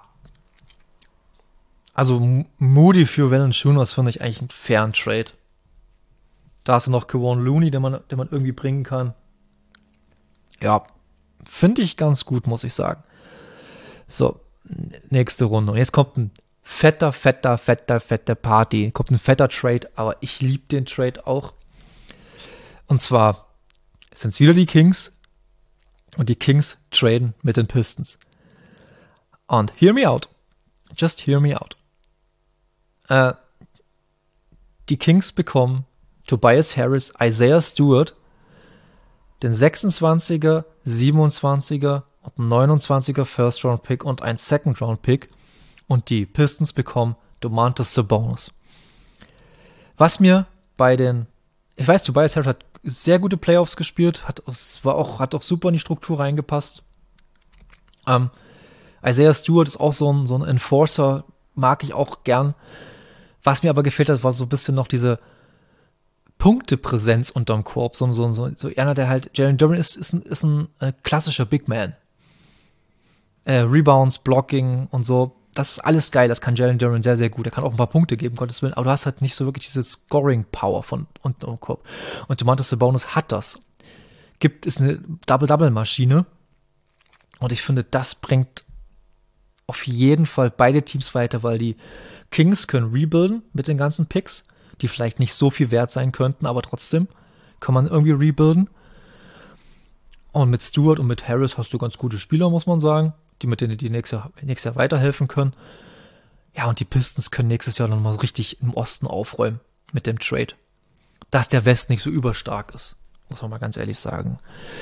Also Moody für Valanciunas finde ich eigentlich einen fairen Trade. Da hast du noch Kevon Looney, den man, den man irgendwie bringen kann. Ja, finde ich ganz gut, muss ich sagen. So, nächste Runde. Und jetzt kommt ein fetter, fetter, fetter, fetter Party. Kommt ein fetter Trade, aber ich liebe den Trade auch. Und zwar sind es wieder die Kings. Und die Kings traden mit den Pistons. Und hear me out. Just hear me out. Äh, die Kings bekommen Tobias Harris, Isaiah Stewart, den sechsundzwanziger, siebenundzwanziger und ein neunundzwanziger First-Round-Pick und ein Second-Round-Pick. Und die Pistons bekommen Domantas Sabonis. Was mir bei den, ich weiß, Tobias Harris hat sehr gute Playoffs gespielt, hat, war auch, hat auch super in die Struktur reingepasst. Ähm, Isaiah Stewart ist auch so ein, so ein Enforcer, mag ich auch gern. Was mir aber gefehlt hat, war so ein bisschen noch diese Punktepräsenz unterm Korb. So, so, so, so einer, der halt, Jalen Duren ist, ist ein, ist ein äh, klassischer Big Man. Äh, Rebounds, Blocking und so. Das ist alles geil, das kann Jalen Duren sehr, sehr gut. Er kann auch ein paar Punkte geben, Gottes Willen, aber du hast halt nicht so wirklich diese Scoring-Power von unterm Korb. Und Domantas Sabonis hat das. Gibt es eine Double-Double-Maschine und ich finde, das bringt auf jeden Fall beide Teams weiter, weil die Kings können rebuilden mit den ganzen Picks, die vielleicht nicht so viel wert sein könnten, aber trotzdem kann man irgendwie rebuilden. Und mit Stewart und mit Harris hast du ganz gute Spieler, muss man sagen, die mit denen die nächstes Jahr, nächstes Jahr weiterhelfen können. Ja, und die Pistons können nächstes Jahr dann mal richtig im Osten aufräumen mit dem Trade. Dass der West nicht so überstark ist, muss man mal ganz ehrlich sagen.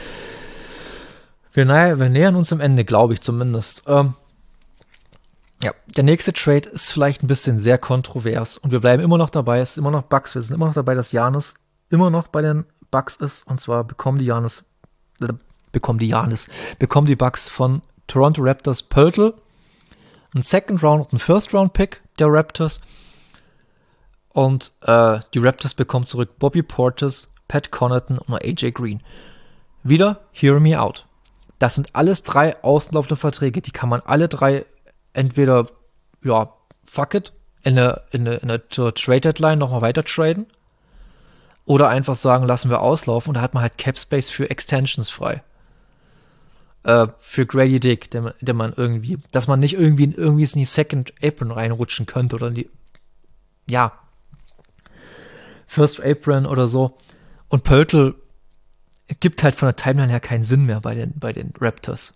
Wir, naja, wir nähern uns am Ende, glaube ich zumindest. Ähm, ja, der nächste Trade ist vielleicht ein bisschen sehr kontrovers und wir bleiben immer noch dabei, es ist immer noch Bucks, wir sind immer noch dabei, dass Giannis immer noch bei den Bucks ist und zwar bekommen die Giannis, äh, bekommen die Giannis, bekommen die Bucks von Toronto Raptors Poeltl, ein Second Round und ein First Round Pick der Raptors und äh, die Raptors bekommen zurück Bobby Portis, Pat Connaughton und A J Green. Wieder, hear me out. Das sind alles drei auslaufende Verträge, die kann man alle drei entweder, ja, fuck it, in der, in der, in der Trade-Deadline nochmal weiter traden oder einfach sagen, lassen wir auslaufen und da hat man halt Cap-Space für Extensions frei. Äh, für Grady Dick, der, der man irgendwie, dass man nicht irgendwie in, irgendwie in die Second Apron reinrutschen könnte oder in die, ja, First Apron oder so. Und Poeltl gibt halt von der Timeline her keinen Sinn mehr bei den, bei den Raptors.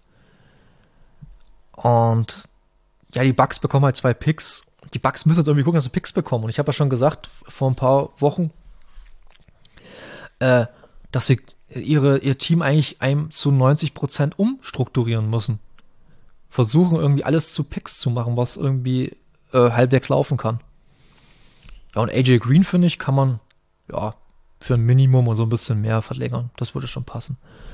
Und ja, die Bucks bekommen halt zwei Picks. Die Bucks müssen jetzt irgendwie gucken, dass sie Picks bekommen. Und ich habe ja schon gesagt, vor ein paar Wochen, äh, dass sie ihre, ihr Team eigentlich einem zu neunzig Prozent umstrukturieren müssen. Versuchen irgendwie alles zu Picks zu machen, was irgendwie äh, halbwegs laufen kann. Ja, und A J Green, finde ich, kann man ja für ein Minimum oder so ein bisschen mehr verlängern. Das würde schon passen.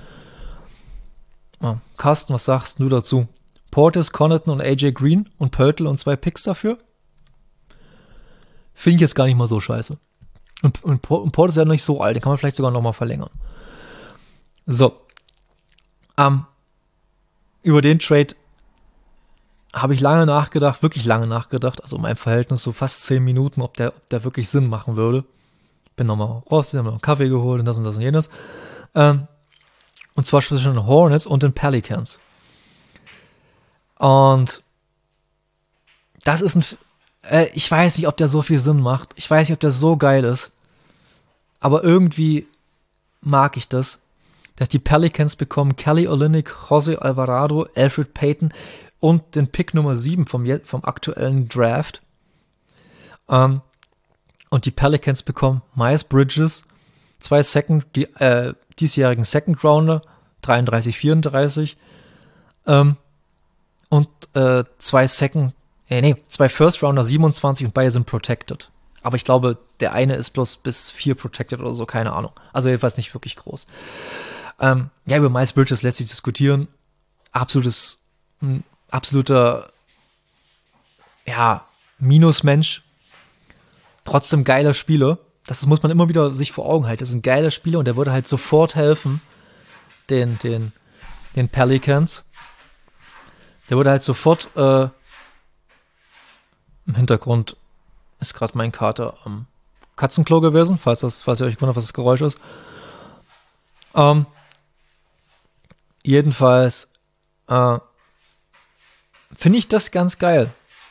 Ja, Carsten, was sagst du dazu? Portis, Connaughton und A J Green und Poeltl und zwei Picks dafür? Finde ich jetzt gar nicht mal so scheiße. Und, und, und Portis ist ja noch nicht so alt, den kann man vielleicht sogar noch mal verlängern. So. Ähm, über den Trade habe ich lange nachgedacht, wirklich lange nachgedacht, also in meinem Verhältnis so fast zehn Minuten, ob der, ob der wirklich Sinn machen würde. Bin nochmal raus, habe noch einen Kaffee geholt und das und das und jenes. Ähm, und zwar zwischen den Hornets und den Pelicans. Und das ist ein, äh, ich weiß nicht, ob der so viel Sinn macht. Ich weiß nicht, ob der so geil ist. Aber irgendwie mag ich das, dass die Pelicans bekommen Kelly Olynyk, Jose Alvarado, Elfrid Payton und den Pick Nummer sieben vom, vom aktuellen Draft. Ähm, und die Pelicans bekommen Miles Bridges, zwei Second, die äh, diesjährigen Second Rounder, dreiunddreißig, vierunddreißig, ähm, und äh, zwei Second, äh, nee, zwei First Rounder, siebenundzwanzig und beide sind protected. Aber ich glaube, der eine ist bloß bis vier protected oder so, keine Ahnung. Also jedenfalls nicht wirklich groß. Ähm, ja, über Miles Bridges lässt sich diskutieren. Absolutes, ein absoluter, ja, Minusmensch. Trotzdem geiler Spieler. Das muss man immer wieder sich vor Augen halten. Das ist ein geiler Spieler und der würde halt sofort helfen, den, den, den Pelicans. Der würde halt sofort, äh, im Hintergrund ist gerade mein Kater am Katzenklo gewesen, falls, das, falls ihr euch wundert, was das Geräusch ist. Ähm, jedenfalls äh, finde ich das ganz geil.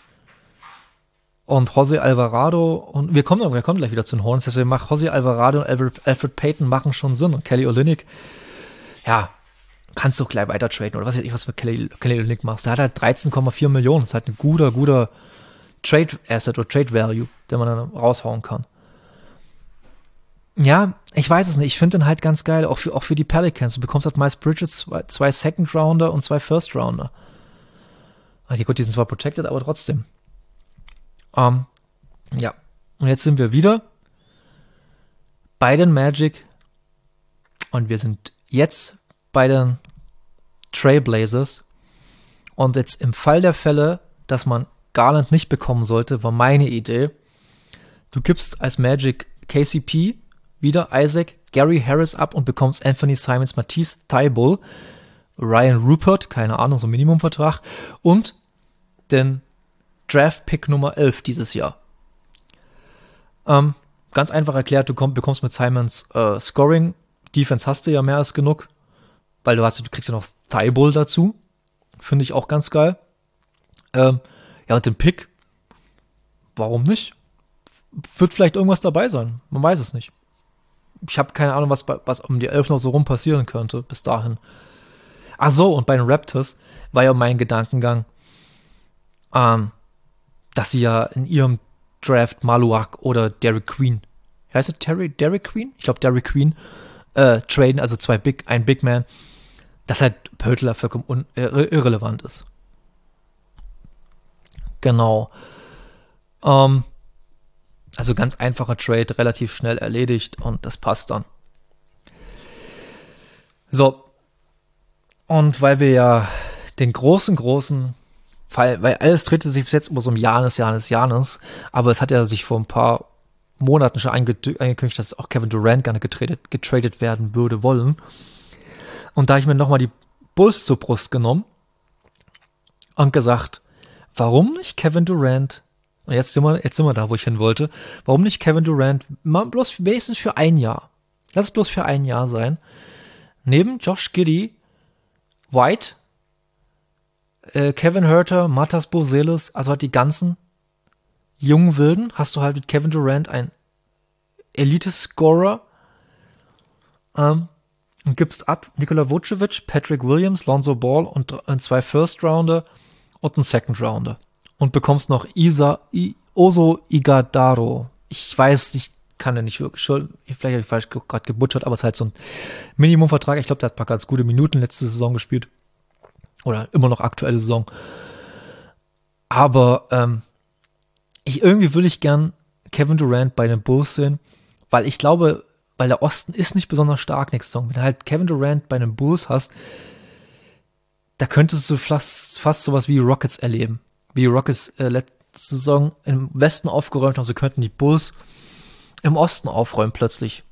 Und Jose Alvarado, und wir kommen, wir kommen gleich wieder zu den Hornets, deswegen macht Jose Alvarado und Alfred, Alfred Payton machen schon Sinn. Und Kelly Olynyk, ja, kannst du gleich weiter traden, oder was weiß ich, was mit Kelly, Kelly Olynyk machst. Der hat halt dreizehn Komma vier Millionen, das ist halt ein guter, guter Trade Asset oder Trade Value, den man dann raushauen kann. Ja, ich weiß es nicht. Ich finde den halt ganz geil, auch für, auch für die Pelicans. Du bekommst halt Miles Bridges, zwei, zwei Second-Rounder und zwei First-Rounder. Also gut, die sind zwar protected, aber trotzdem. Ähm, ja. Und jetzt sind wir wieder bei den Magic. Und wir sind jetzt bei den Trailblazers. Und jetzt im Fall der Fälle, dass man Garland nicht bekommen sollte, war meine Idee. Du gibst als Magic K C P wieder Isaac, Gary Harris ab und bekommst Anthony Simons, Matisse Thybulle, Ryan Rupert, keine Ahnung, so ein Minimumvertrag, und den Draft-Pick Nummer elf dieses Jahr. Ähm, ganz einfach erklärt, du komm, bekommst mit Simons äh, Scoring, Defense hast du ja mehr als genug, weil du hast, du kriegst ja noch Thybulle dazu. Finde ich auch ganz geil. Ähm, ja, und den Pick, warum nicht? Wird vielleicht irgendwas dabei sein. Man weiß es nicht. Ich habe keine Ahnung, was, was um die elf noch so rum passieren könnte bis dahin. Ach so, und bei den Raptors war ja mein Gedankengang, ähm, dass sie ja in ihrem Draft Maluak oder Derrick Queen, heißt es Terry, Derrick Queen? Ich glaube Derrick Queen, äh, traden, also zwei Big, ein Big Man, dass halt Pöltler vollkommen un- irre- irrelevant ist. Genau. Ähm, Also ganz einfacher Trade, relativ schnell erledigt und das passt dann. So. Und weil wir ja den großen, großen Fall, weil alles drehte sich bis jetzt immer so um Janis, Janis, Janis, aber es hat ja sich vor ein paar Monaten schon angekündigt, dass auch Kevin Durant gerne getradet, getradet werden würde wollen. Und da habe ich mir nochmal die Bulls zur Brust genommen und gesagt, warum nicht Kevin Durant? Und jetzt sind wir, jetzt sind wir da, wo ich hin wollte. Warum nicht Kevin Durant? Mal bloß wenigstens für ein Jahr. Lass es bloß für ein Jahr sein. Neben Josh Giddey, White, äh, Kevin Huerter, Matas Bozelis, also halt die ganzen jungen Wilden, hast du halt mit Kevin Durant einen Elite-Scorer ähm, und gibst ab Nikola Vucevic, Patrick Williams, Lonzo Ball und, und zwei First-Rounder und einen Second-Rounder. Und bekommst noch Isa, I, Oso Igadaro. Ich weiß, ich kann ja nicht wirklich, vielleicht habe ich falsch gerade gebutschert, aber es ist halt so ein Minimumvertrag. Ich glaube, der hat paar ganz gute Minuten letzte Saison gespielt. Oder immer noch aktuelle Saison. Aber ähm, ich irgendwie würde ich gern Kevin Durant bei den Bulls sehen, weil ich glaube, weil der Osten ist nicht besonders stark nächste Saison. Wenn du halt Kevin Durant bei den Bulls hast, da könntest du fast, fast sowas wie Rockets erleben. Wie Rockets äh, letzte Saison im Westen aufgeräumt haben, so könnten die Bulls im Osten aufräumen plötzlich.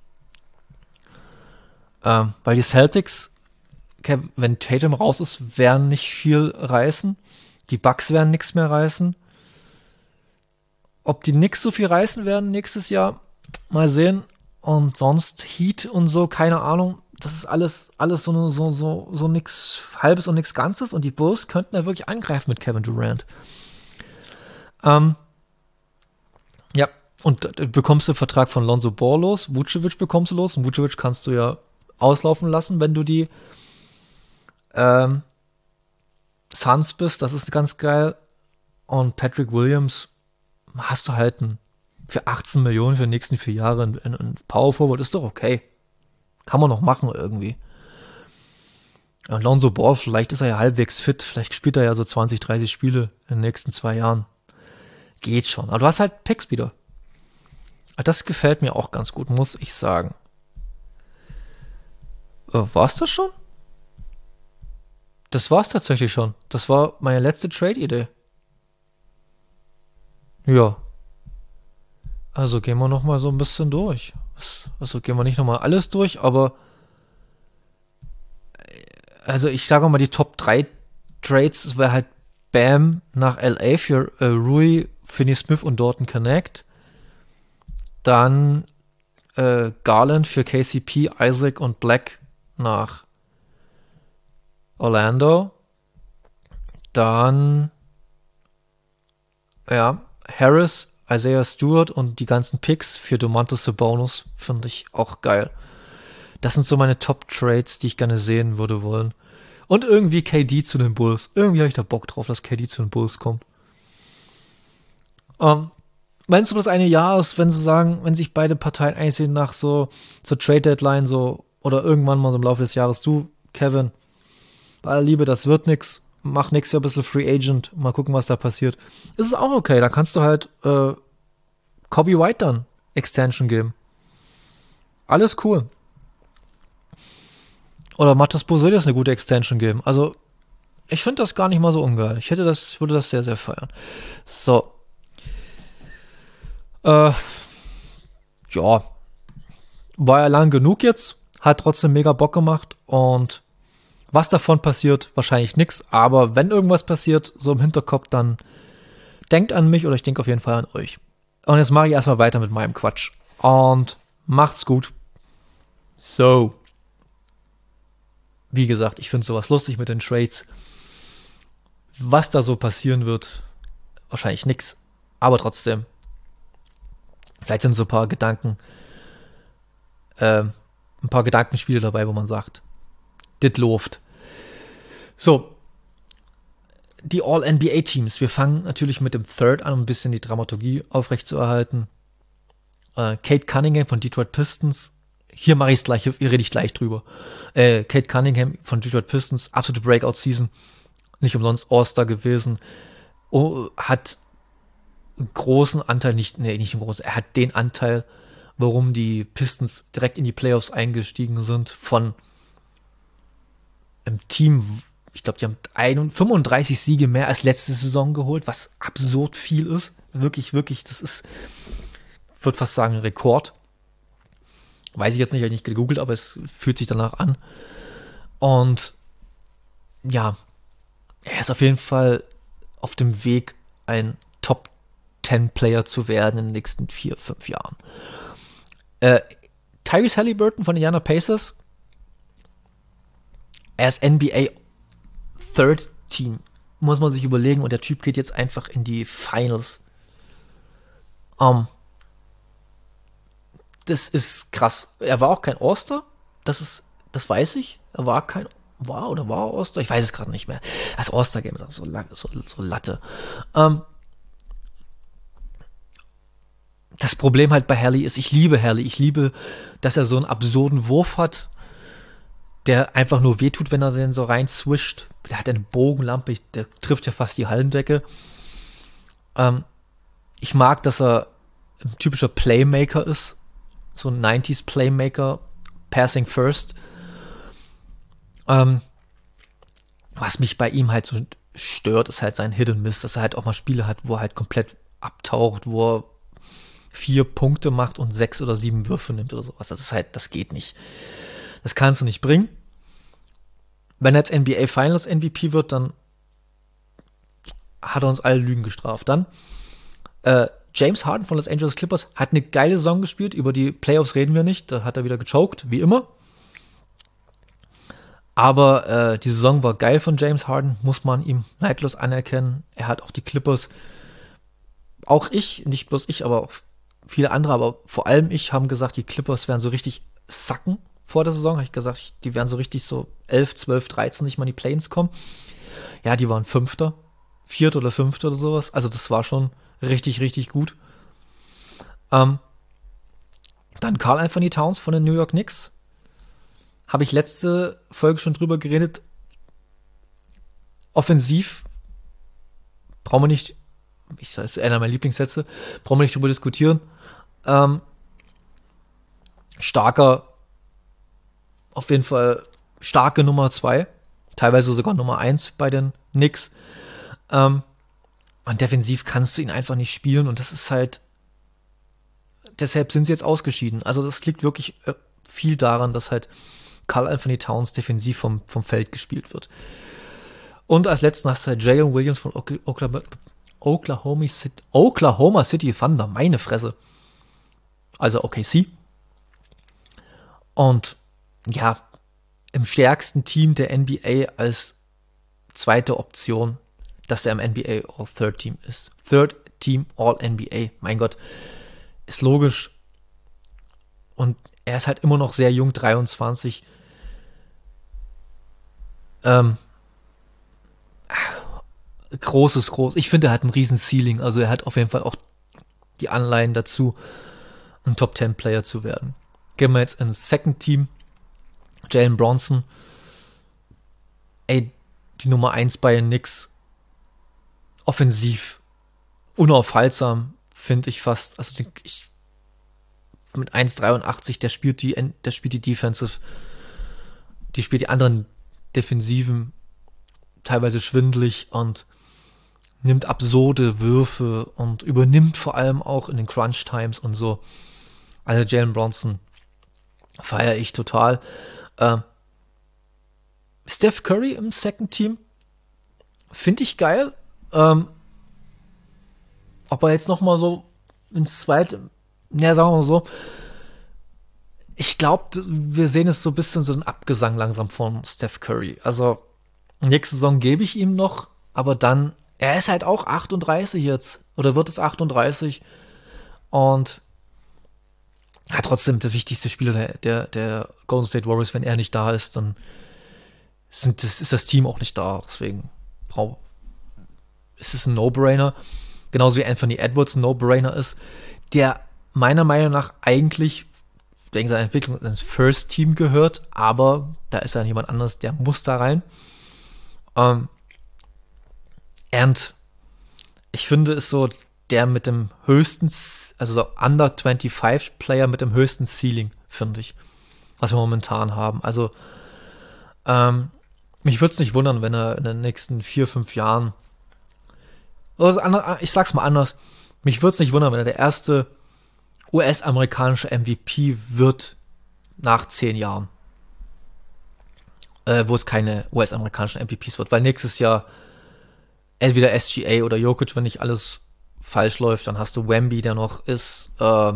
Ähm, weil die Celtics, wenn Tatum raus ist, werden nicht viel reißen. Die Bucks werden nichts mehr reißen. Ob die Knicks so viel reißen werden nächstes Jahr, mal sehen. Und sonst Heat und so, keine Ahnung. Das ist alles, alles so, so, so, so nix Halbes und nix Ganzes. Und die Bulls könnten ja wirklich angreifen mit Kevin Durant. Ähm, ja, und du bekommst den Vertrag von Lonzo Ball los. Vucevic bekommst du los. Und Vucevic kannst du ja auslaufen lassen, wenn du die ähm, Suns bist. Das ist ganz geil. Und Patrick Williams hast du halt ein, für achtzehn Millionen für die nächsten vier Jahre ein, ein, ein Power Forward. Ist doch okay. Kann man noch machen irgendwie. Und Lonzo Ball, vielleicht ist er ja halbwegs fit. Vielleicht spielt er ja so zwanzig, dreißig Spiele in den nächsten zwei Jahren. Geht schon. Aber du hast halt Picks wieder. Das gefällt mir auch ganz gut, muss ich sagen. Äh, war's das schon? Das war's tatsächlich schon. Das war meine letzte Trade-Idee. Ja. Also gehen wir noch mal so ein bisschen durch. Also gehen wir nicht noch mal alles durch, aber also ich sage mal die Top drei Trades, das wäre halt Bam nach L A für äh, Rui, Finney Smith und Dalton Connect. Dann äh, Garland für K C P, Isaac und Black nach Orlando. Dann ja, Harris, Isaiah Stewart und die ganzen Picks für Domantas Sabonis finde ich auch geil. Das sind so meine Top-Trades, die ich gerne sehen würde wollen. Und irgendwie K D zu den Bulls. Irgendwie habe ich da Bock drauf, dass K D zu den Bulls kommt. Ähm, wenn es so das eine Jahr ist, wenn sie sagen, wenn sich beide Parteien einig sind nach so zur Trade-Deadline so oder irgendwann mal so im Laufe des Jahres, du, Kevin, bei aller Liebe, das wird nix, mach nächstes Jahr ein bisschen Free Agent, mal gucken, was da passiert. Das ist auch okay, da kannst du halt äh, Kobe White dann Extension geben. Alles cool. Oder Matas Bouzelius eine gute Extension geben. Also, ich finde das gar nicht mal so ungeil. Ich hätte das, würde das sehr, sehr feiern. So. Äh, ja. War ja lang genug jetzt. Hat trotzdem mega Bock gemacht. Und was davon passiert, wahrscheinlich nix. Aber wenn irgendwas passiert, so im Hinterkopf, dann denkt an mich oder ich denke auf jeden Fall an euch. Und jetzt mache ich erstmal weiter mit meinem Quatsch. Und macht's gut. So. Wie gesagt, ich finde sowas lustig mit den Trades. Was da so passieren wird, wahrscheinlich nix. Aber trotzdem. Vielleicht sind so ein paar Gedanken, äh, ein paar Gedankenspiele dabei, wo man sagt, dit läuft. So. Die All-N B A-Teams. Wir fangen natürlich mit dem Third an, um ein bisschen die Dramaturgie aufrechtzuerhalten. Äh, Kate Cunningham von Detroit Pistons. Hier mache ich es gleich, hier rede ich gleich drüber. Äh, Kate Cunningham von Detroit Pistons, absolute Breakout-Season. Nicht umsonst All-Star gewesen. Oh, hat einen großen Anteil, nicht, nee, nicht einen großen, er hat den Anteil, warum die Pistons direkt in die Playoffs eingestiegen sind, von einem Team, ich glaube, die haben fünfunddreißig Siege mehr als letzte Saison geholt, was absurd viel ist. Wirklich, wirklich, das ist, ich würde fast sagen, ein Rekord. Weiß ich jetzt nicht, habe ich nicht gegoogelt, aber es fühlt sich danach an. Und ja, er ist auf jeden Fall auf dem Weg, ein Top zehn Player zu werden in den nächsten vier, fünf Jahren. Äh, Tyrese Halliburton von Indiana Pacers. Er ist N B A Third Team. Muss man sich überlegen. Und der Typ geht jetzt einfach in die Finals. Um, das ist krass. Er war auch kein All-Star. Das ist, das weiß ich. Er war kein, war oder war All-Star? Ich weiß es gerade nicht mehr. Das All-Star-Game ist auch so, so, so Latte. Um, das Problem halt bei Hallie ist, ich liebe Hallie. Ich liebe, dass er so einen absurden Wurf hat, der einfach nur wehtut, wenn er den so rein swischt. Der hat eine Bogenlampe, der trifft ja fast die Hallendecke. Ähm, ich mag, dass er ein typischer Playmaker ist. So ein neunziger Playmaker, Passing First. Ähm, was mich bei ihm halt so stört, ist halt sein Hit and Miss, dass er halt auch mal Spiele hat, wo er halt komplett abtaucht, wo er vier Punkte macht und sechs oder sieben Würfe nimmt oder sowas. Das ist halt, das geht nicht. Das kannst du nicht bringen. Wenn er jetzt N B A Finals M V P wird, dann hat er uns alle Lügen gestraft. Dann äh, James Harden von Los Angeles Clippers hat eine geile Saison gespielt. Über die Playoffs reden wir nicht. Da hat er wieder gechoked, wie immer. Aber äh, die Saison war geil von James Harden, muss man ihm neidlos anerkennen. Er hat auch die Clippers, auch ich, nicht bloß ich, aber auch viele andere, aber vor allem ich, haben gesagt, die Clippers werden so richtig sacken vor der Saison. Habe ich gesagt, die werden so richtig so elf, zwölf, dreizehn nicht mal in die Play-ins kommen. Ja, die waren Fünfter, Vierter oder Fünfter oder sowas. Also das war schon richtig, richtig gut. Ähm, dann Karl Anthony Towns von den New York Knicks. Habe ich letzte Folge schon drüber geredet. Offensiv brauchen wir nicht, ich sage, es ist einer meiner Lieblingssätze, brauchen wir nicht drüber diskutieren. Ähm, starker, auf jeden Fall starke Nummer zwei, teilweise sogar Nummer eins bei den Knicks. Ähm, und defensiv kannst du ihn einfach nicht spielen und das ist halt, deshalb sind sie jetzt ausgeschieden. Also das liegt wirklich äh, viel daran, dass halt Karl Anthony Towns defensiv vom, vom Feld gespielt wird. Und als letzten hast du halt Jalen Williams von Oklahoma, Oklahoma, City, Oklahoma City Thunder, meine Fresse. Also O K C. Und ja, im stärksten Team der N B A als zweite Option, dass er im N B A All-Third Team ist. Third Team All-N B A. Mein Gott, ist logisch. Und er ist halt immer noch sehr jung, dreiundzwanzig. Ähm, großes, groß. Ich finde, er hat ein riesen Ceiling. Also er hat auf jeden Fall auch die Anleihen dazu, ein Top Ten Player zu werden. Gehen wir jetzt ins Second Team. Jalen Bronson. Ey, die Nummer eins bei den Knicks. Offensiv. Unaufhaltsam, finde ich fast. Also ich, mit eins Komma dreiundachtzig, der spielt die, der spielt die Defensive, die spielt die anderen Defensiven teilweise schwindelig und nimmt absurde Würfe und übernimmt vor allem auch in den Crunch Times und so. Also Jalen Bronson feiere ich total. Äh, Steph Curry im Second Team finde ich geil. Ähm, ob er jetzt nochmal so ins zweite, ja, sagen wir mal so, ich glaube, wir sehen es so ein bisschen so ein Abgesang langsam von Steph Curry. Also nächste Saison gebe ich ihm noch, aber dann, er ist halt auch achtunddreißig jetzt, oder wird es achtunddreißig und ja, trotzdem der wichtigste Spieler der, der, der Golden State Warriors. Wenn er nicht da ist, dann sind das, ist das Team auch nicht da. Deswegen brauch, ist es ein No-Brainer. Genauso wie Anthony Edwards ein No-Brainer ist, der meiner Meinung nach eigentlich wegen seiner Entwicklung ins First Team gehört, aber da ist ja jemand anderes, der muss da rein. Ähm, und ich finde, ist so der mit dem höchsten, also so Under fünfundzwanzig Player mit dem höchsten Ceiling, finde ich, was wir momentan haben. Also ähm, mich würde es nicht wundern, wenn er in den nächsten vier, fünf Jahren, also ich sag's mal anders, mich würde es nicht wundern, wenn er der erste U S-amerikanische M V P wird nach zehn Jahren, äh, wo es keine U S-amerikanischen M V Ps wird, weil nächstes Jahr entweder S G A oder Jokic, wenn nicht alles falsch läuft, dann hast du Wemby, der noch ist, äh,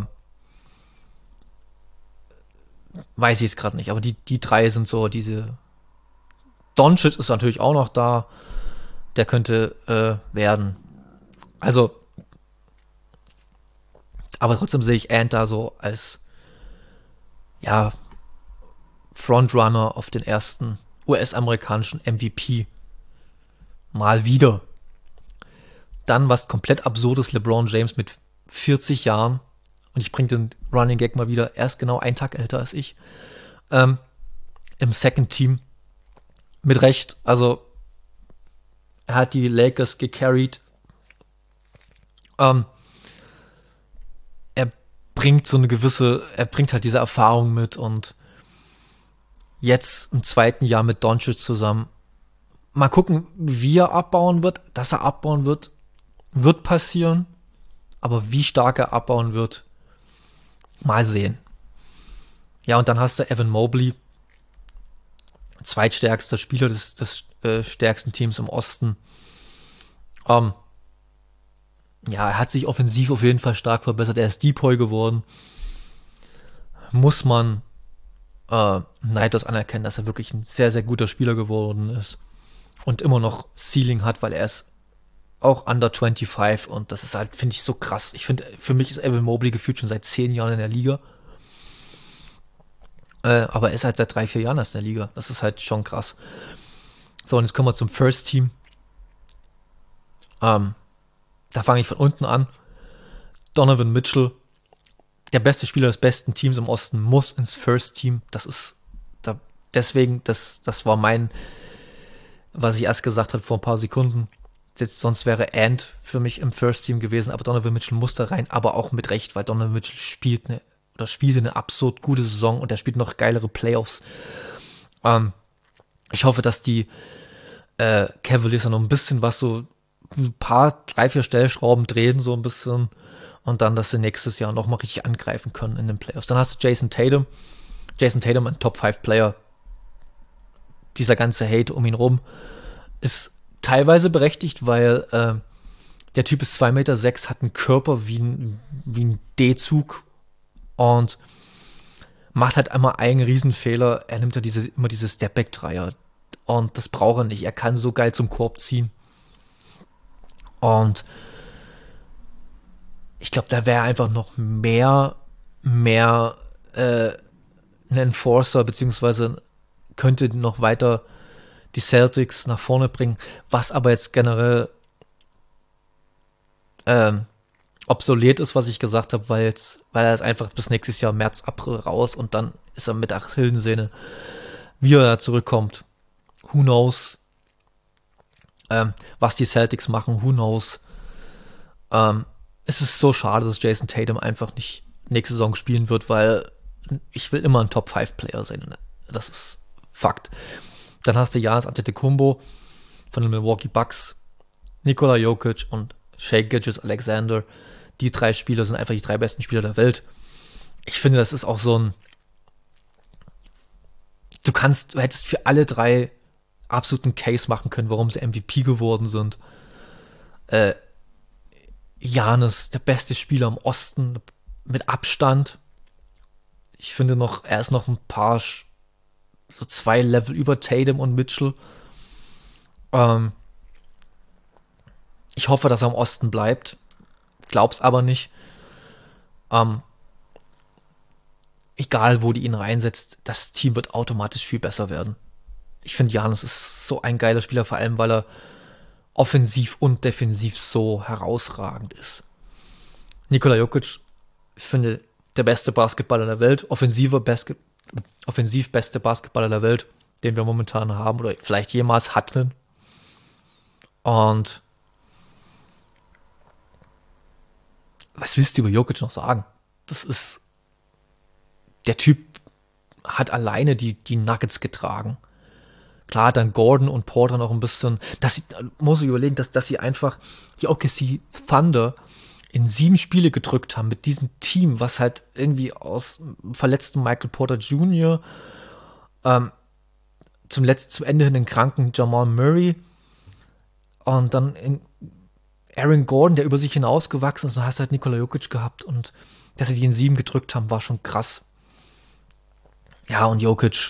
weiß ich es gerade nicht, aber die, die drei sind so diese, Doncic ist natürlich auch noch da, der könnte äh, werden, also aber trotzdem sehe ich Ant da so als ja Frontrunner auf den ersten U S-amerikanischen M V P mal wieder. Dann was komplett absurdes, LeBron James mit vierzig Jahren, und ich bringe den Running Gag mal wieder, er ist genau einen Tag älter als ich, ähm, im Second Team, mit Recht, also er hat die Lakers gecarried, ähm, er bringt so eine gewisse, er bringt halt diese Erfahrung mit, und jetzt im zweiten Jahr mit Doncic zusammen, mal gucken, wie er abbauen wird, dass er abbauen wird, wird passieren, aber wie stark er abbauen wird, mal sehen. Ja, und dann hast du Evan Mobley, zweitstärkster Spieler des, des äh, stärksten Teams im Osten. Ähm, ja, er hat sich offensiv auf jeden Fall stark verbessert, er ist Depoy geworden. Muss man äh, neidlos anerkennen, dass er wirklich ein sehr, sehr guter Spieler geworden ist und immer noch Ceiling hat, weil er ist auch Under fünfundzwanzig, und das ist halt, finde ich, so krass. Ich finde, für mich ist Evan Mobley gefühlt schon seit zehn Jahren in der Liga. Äh, aber er ist halt seit drei, vier Jahren erst in der Liga. Das ist halt schon krass. So, und jetzt kommen wir zum First Team. Ähm, da fange ich von unten an. Donovan Mitchell, der beste Spieler des besten Teams im Osten, muss ins First Team. Das ist da, deswegen, das, das war mein, was ich erst gesagt habe vor ein paar Sekunden. Jetzt, sonst wäre Ant für mich im First Team gewesen, aber Donovan Mitchell muss da rein, aber auch mit Recht, weil Donovan Mitchell spielt eine, oder spielte eine absurd gute Saison, und er spielt noch geilere Playoffs. Ähm, ich hoffe, dass die äh, Cavaliers noch ein bisschen was, so ein paar, drei, vier Stellschrauben drehen, so ein bisschen, und dann, dass sie nächstes Jahr noch mal richtig angreifen können in den Playoffs. Dann hast du Jason Tatum. Jason Tatum, ein Top fünf Player. Dieser ganze Hate um ihn rum ist teilweise berechtigt, weil äh, der Typ ist zwei Meter sechs, hat einen Körper wie ein, wie ein D-Zug und macht halt einmal einen Riesenfehler. Er nimmt ja diese, immer diese Stepback-Dreier, und das braucht er nicht. Er kann so geil zum Korb ziehen. Und ich glaube, da wäre einfach noch mehr, mehr äh, ein Enforcer, beziehungsweise könnte noch weiter die Celtics nach vorne bringen, was aber jetzt generell ähm, obsolet ist, was ich gesagt habe, weil jetzt, weil er ist einfach bis nächstes Jahr März, April raus und dann ist er mit Achillessehne, wie er da zurückkommt. Who knows? Ähm, was die Celtics machen, who knows? Ähm, es ist so schade, dass Jason Tatum einfach nicht nächste Saison spielen wird, weil ich will immer ein Top fünf Player sein. Das ist Fakt. Dann hast du Giannis Antetokounmpo von den Milwaukee Bucks, Nikola Jokic und Shai Gilgeous-Alexander. Die drei Spieler sind einfach die drei besten Spieler der Welt. Ich finde, das ist auch so ein du kannst, du hättest für alle drei absoluten Case machen können, warum sie M V P geworden sind. Äh, Giannis, der beste Spieler im Osten, mit Abstand. Ich finde noch, er ist noch ein paar, so zwei Level über Tatum und Mitchell. Ähm, ich hoffe, dass er im Osten bleibt. Glaub's aber nicht. Ähm, egal, wo die ihn reinsetzt, das Team wird automatisch viel besser werden. Ich finde, Giannis ist so ein geiler Spieler, vor allem, weil er offensiv und defensiv so herausragend ist. Nikola Jokic, ich finde, der beste Basketballer der Welt, offensiver Basket, offensiv beste Basketballer der Welt, den wir momentan haben oder vielleicht jemals hatten. Und was willst du über Jokic noch sagen? Das ist, der Typ hat alleine die, die Nuggets getragen. Klar, dann Gordon und Porter noch ein bisschen, dass sie, muss ich überlegen, dass, dass sie einfach die O K C Thunder in sieben Spiele gedrückt haben mit diesem Team, was halt irgendwie aus verletzten Michael Porter Junior ähm, zum letzten, zum Ende hin den kranken Jamal Murray und dann in Aaron Gordon, der über sich hinausgewachsen ist, und hast halt Nikola Jokic gehabt und dass sie die in sieben gedrückt haben, war schon krass. Ja, und Jokic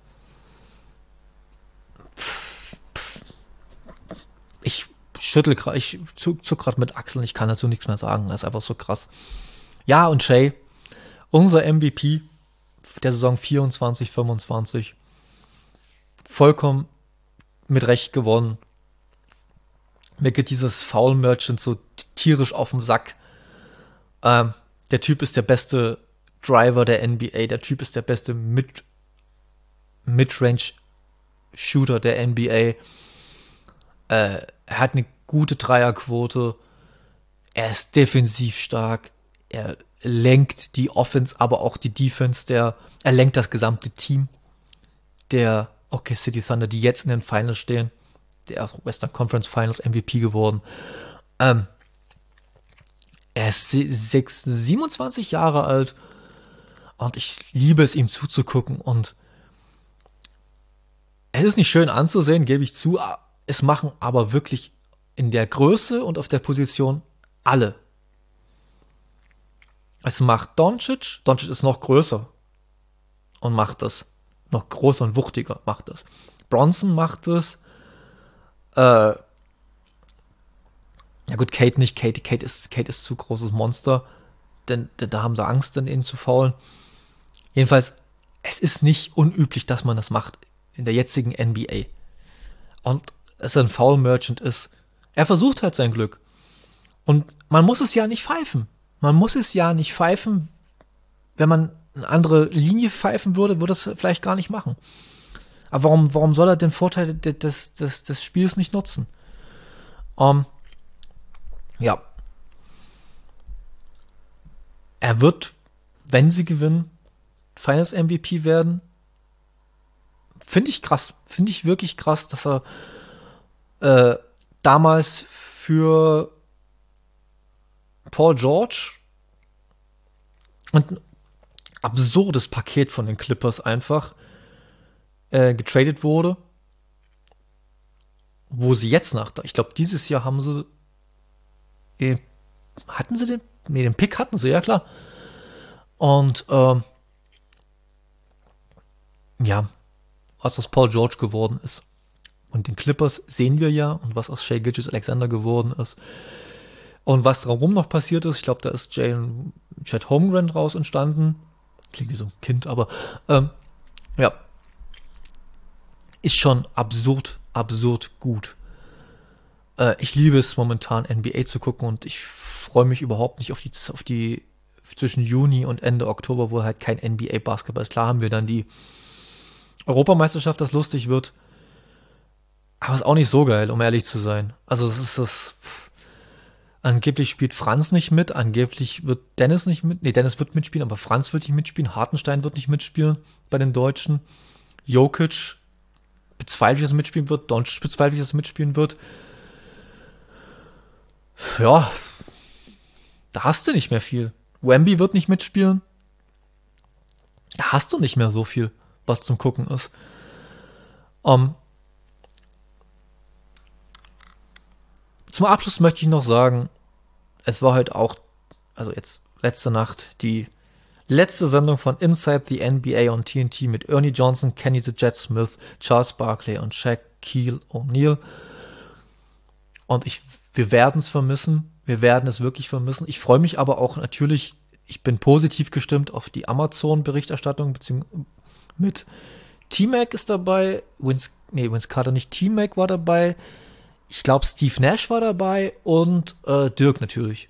ich schüttel gerade, ich zuck, zuck gerade mit Achseln, ich kann dazu nichts mehr sagen, das ist einfach so krass. Ja, und Shai, unser M V P der Saison vierundzwanzig fünfundzwanzig, vollkommen mit Recht gewonnen. Mir geht dieses Foul Merchant so tierisch auf den Sack. Ähm, der Typ ist der beste Driver der N B A, der Typ ist der beste Mid- Midrange-Shooter der N B A. Äh, er hat eine gute Dreierquote. Er ist defensiv stark. Er lenkt die Offense, aber auch die Defense. Der, er lenkt das gesamte Team der O K C Thunder, die jetzt in den Finals stehen. Der Western Conference Finals M V P geworden. Ähm, er ist sechs, siebenundzwanzig Jahre alt und ich liebe es, ihm zuzugucken. Und es ist nicht schön anzusehen, gebe ich zu. Es machen aber wirklich in der Größe und auf der Position alle. Es macht Doncic. Doncic ist noch größer und macht das. Noch größer und wuchtiger macht das. Bronson macht das. Äh, ja gut, Kate nicht. Kate, Kate ist, Kate ist zu großes Monster. Denn, denn da haben sie Angst, dann ihn zu faulen. Jedenfalls, es ist nicht unüblich, dass man das macht in der jetzigen N B A. Und dass er ein Foul Merchant ist. Er versucht halt sein Glück. Und man muss es ja nicht pfeifen. Man muss es ja nicht pfeifen. Wenn man eine andere Linie pfeifen würde, würde es vielleicht gar nicht machen. Aber warum, warum soll er den Vorteil des, des, des Spiels nicht nutzen? Um, ja. Er wird, wenn sie gewinnen, Finals M V P werden. Finde ich krass. Finde ich wirklich krass, dass er äh, damals für Paul George und ein absurdes Paket von den Clippers einfach äh, getradet wurde, wo sie jetzt nach, ich glaube, dieses Jahr haben sie äh, hatten sie den, nee, den Pick hatten sie, ja klar. Und ähm, ja, was aus Paul George geworden ist. Und den Clippers sehen wir ja, und was aus Shai Gilgeous-Alexander geworden ist. Und was darum noch passiert ist, ich glaube, da ist Jalen Chet Holmgren draus entstanden. Klingt wie so ein Kind, aber ähm, ja. Ist schon absurd, absurd gut. Äh, ich liebe es momentan, N B A zu gucken, und ich freue mich überhaupt nicht auf die, auf die zwischen Juni und Ende Oktober, wo halt kein N B A-Basketball ist. Klar haben wir dann die Europameisterschaft, das lustig wird. Aber ist auch nicht so geil, um ehrlich zu sein. Also das ist das. Pff. Angeblich spielt Franz nicht mit, angeblich wird Dennis nicht mit. Nee, Dennis wird mitspielen, aber Franz wird nicht mitspielen. Hartenstein wird nicht mitspielen bei den Deutschen. Jokic bezweifle ich, dass er mitspielen wird. Doncic bezweifle ich, dass er mitspielen wird. Ja, da hast du nicht mehr viel. Wemby wird nicht mitspielen. Da hast du nicht mehr so viel, was zum Gucken ist. Um, zum Abschluss möchte ich noch sagen, es war heute auch, also jetzt letzte Nacht, die letzte Sendung von Inside the N B A on T N T mit Ernie Johnson, Kenny the Jet Smith, Charles Barkley und Shaquille O'Neal. Und ich, wir werden es vermissen. Wir werden es wirklich vermissen. Ich freue mich aber auch natürlich, ich bin positiv gestimmt auf die Amazon-Berichterstattung, beziehungsweise mit T-Mac ist dabei, Vince, nee, Vince Carter nicht, T-Mac war dabei, ich glaube Steve Nash war dabei und äh, Dirk natürlich.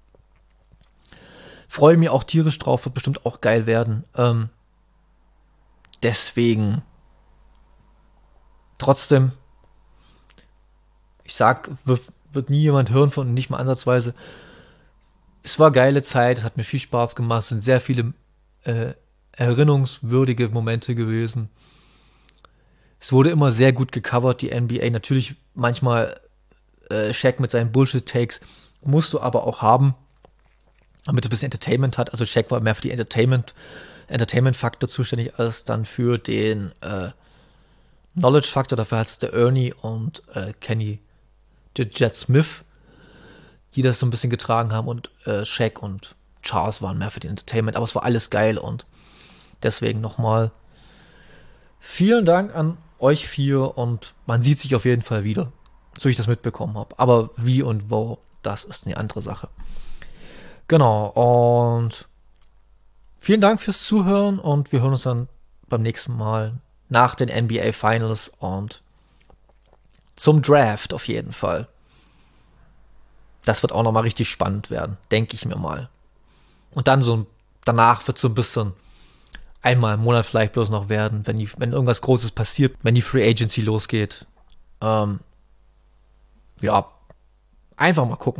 Freue mich auch tierisch drauf, wird bestimmt auch geil werden. Ähm, deswegen trotzdem, ich sag, wird, wird nie jemand hören von, nicht mal ansatzweise. Es war geile Zeit, es hat mir viel Spaß gemacht, es sind sehr viele äh, erinnerungswürdige Momente gewesen. Es wurde immer sehr gut gecovert, die N B A. Natürlich manchmal äh, Shaq mit seinen Bullshit-Takes musst du aber auch haben, damit er ein bisschen Entertainment hat. Also Shaq war mehr für die Entertainment, Entertainment-Faktor zuständig, als dann für den äh, Knowledge-Faktor. Dafür hat es der Ernie und äh, Kenny the Jet Smith, die das so ein bisschen getragen haben, und äh, Shaq und Charles waren mehr für den Entertainment. Aber es war alles geil und deswegen nochmal vielen Dank an euch vier und man sieht sich auf jeden Fall wieder, so ich das mitbekommen habe. Aber wie und wo, das ist eine andere Sache. Genau, und vielen Dank fürs Zuhören und wir hören uns dann beim nächsten Mal nach den N B A Finals und zum Draft auf jeden Fall. Das wird auch nochmal richtig spannend werden, denke ich mir mal. Und dann so, danach wird so ein bisschen einmal im Monat vielleicht bloß noch werden, wenn, die, wenn irgendwas Großes passiert, wenn die Free Agency losgeht. Ähm, ja, einfach mal gucken.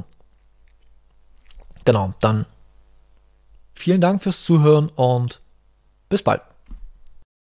Genau, dann vielen Dank fürs Zuhören und bis bald.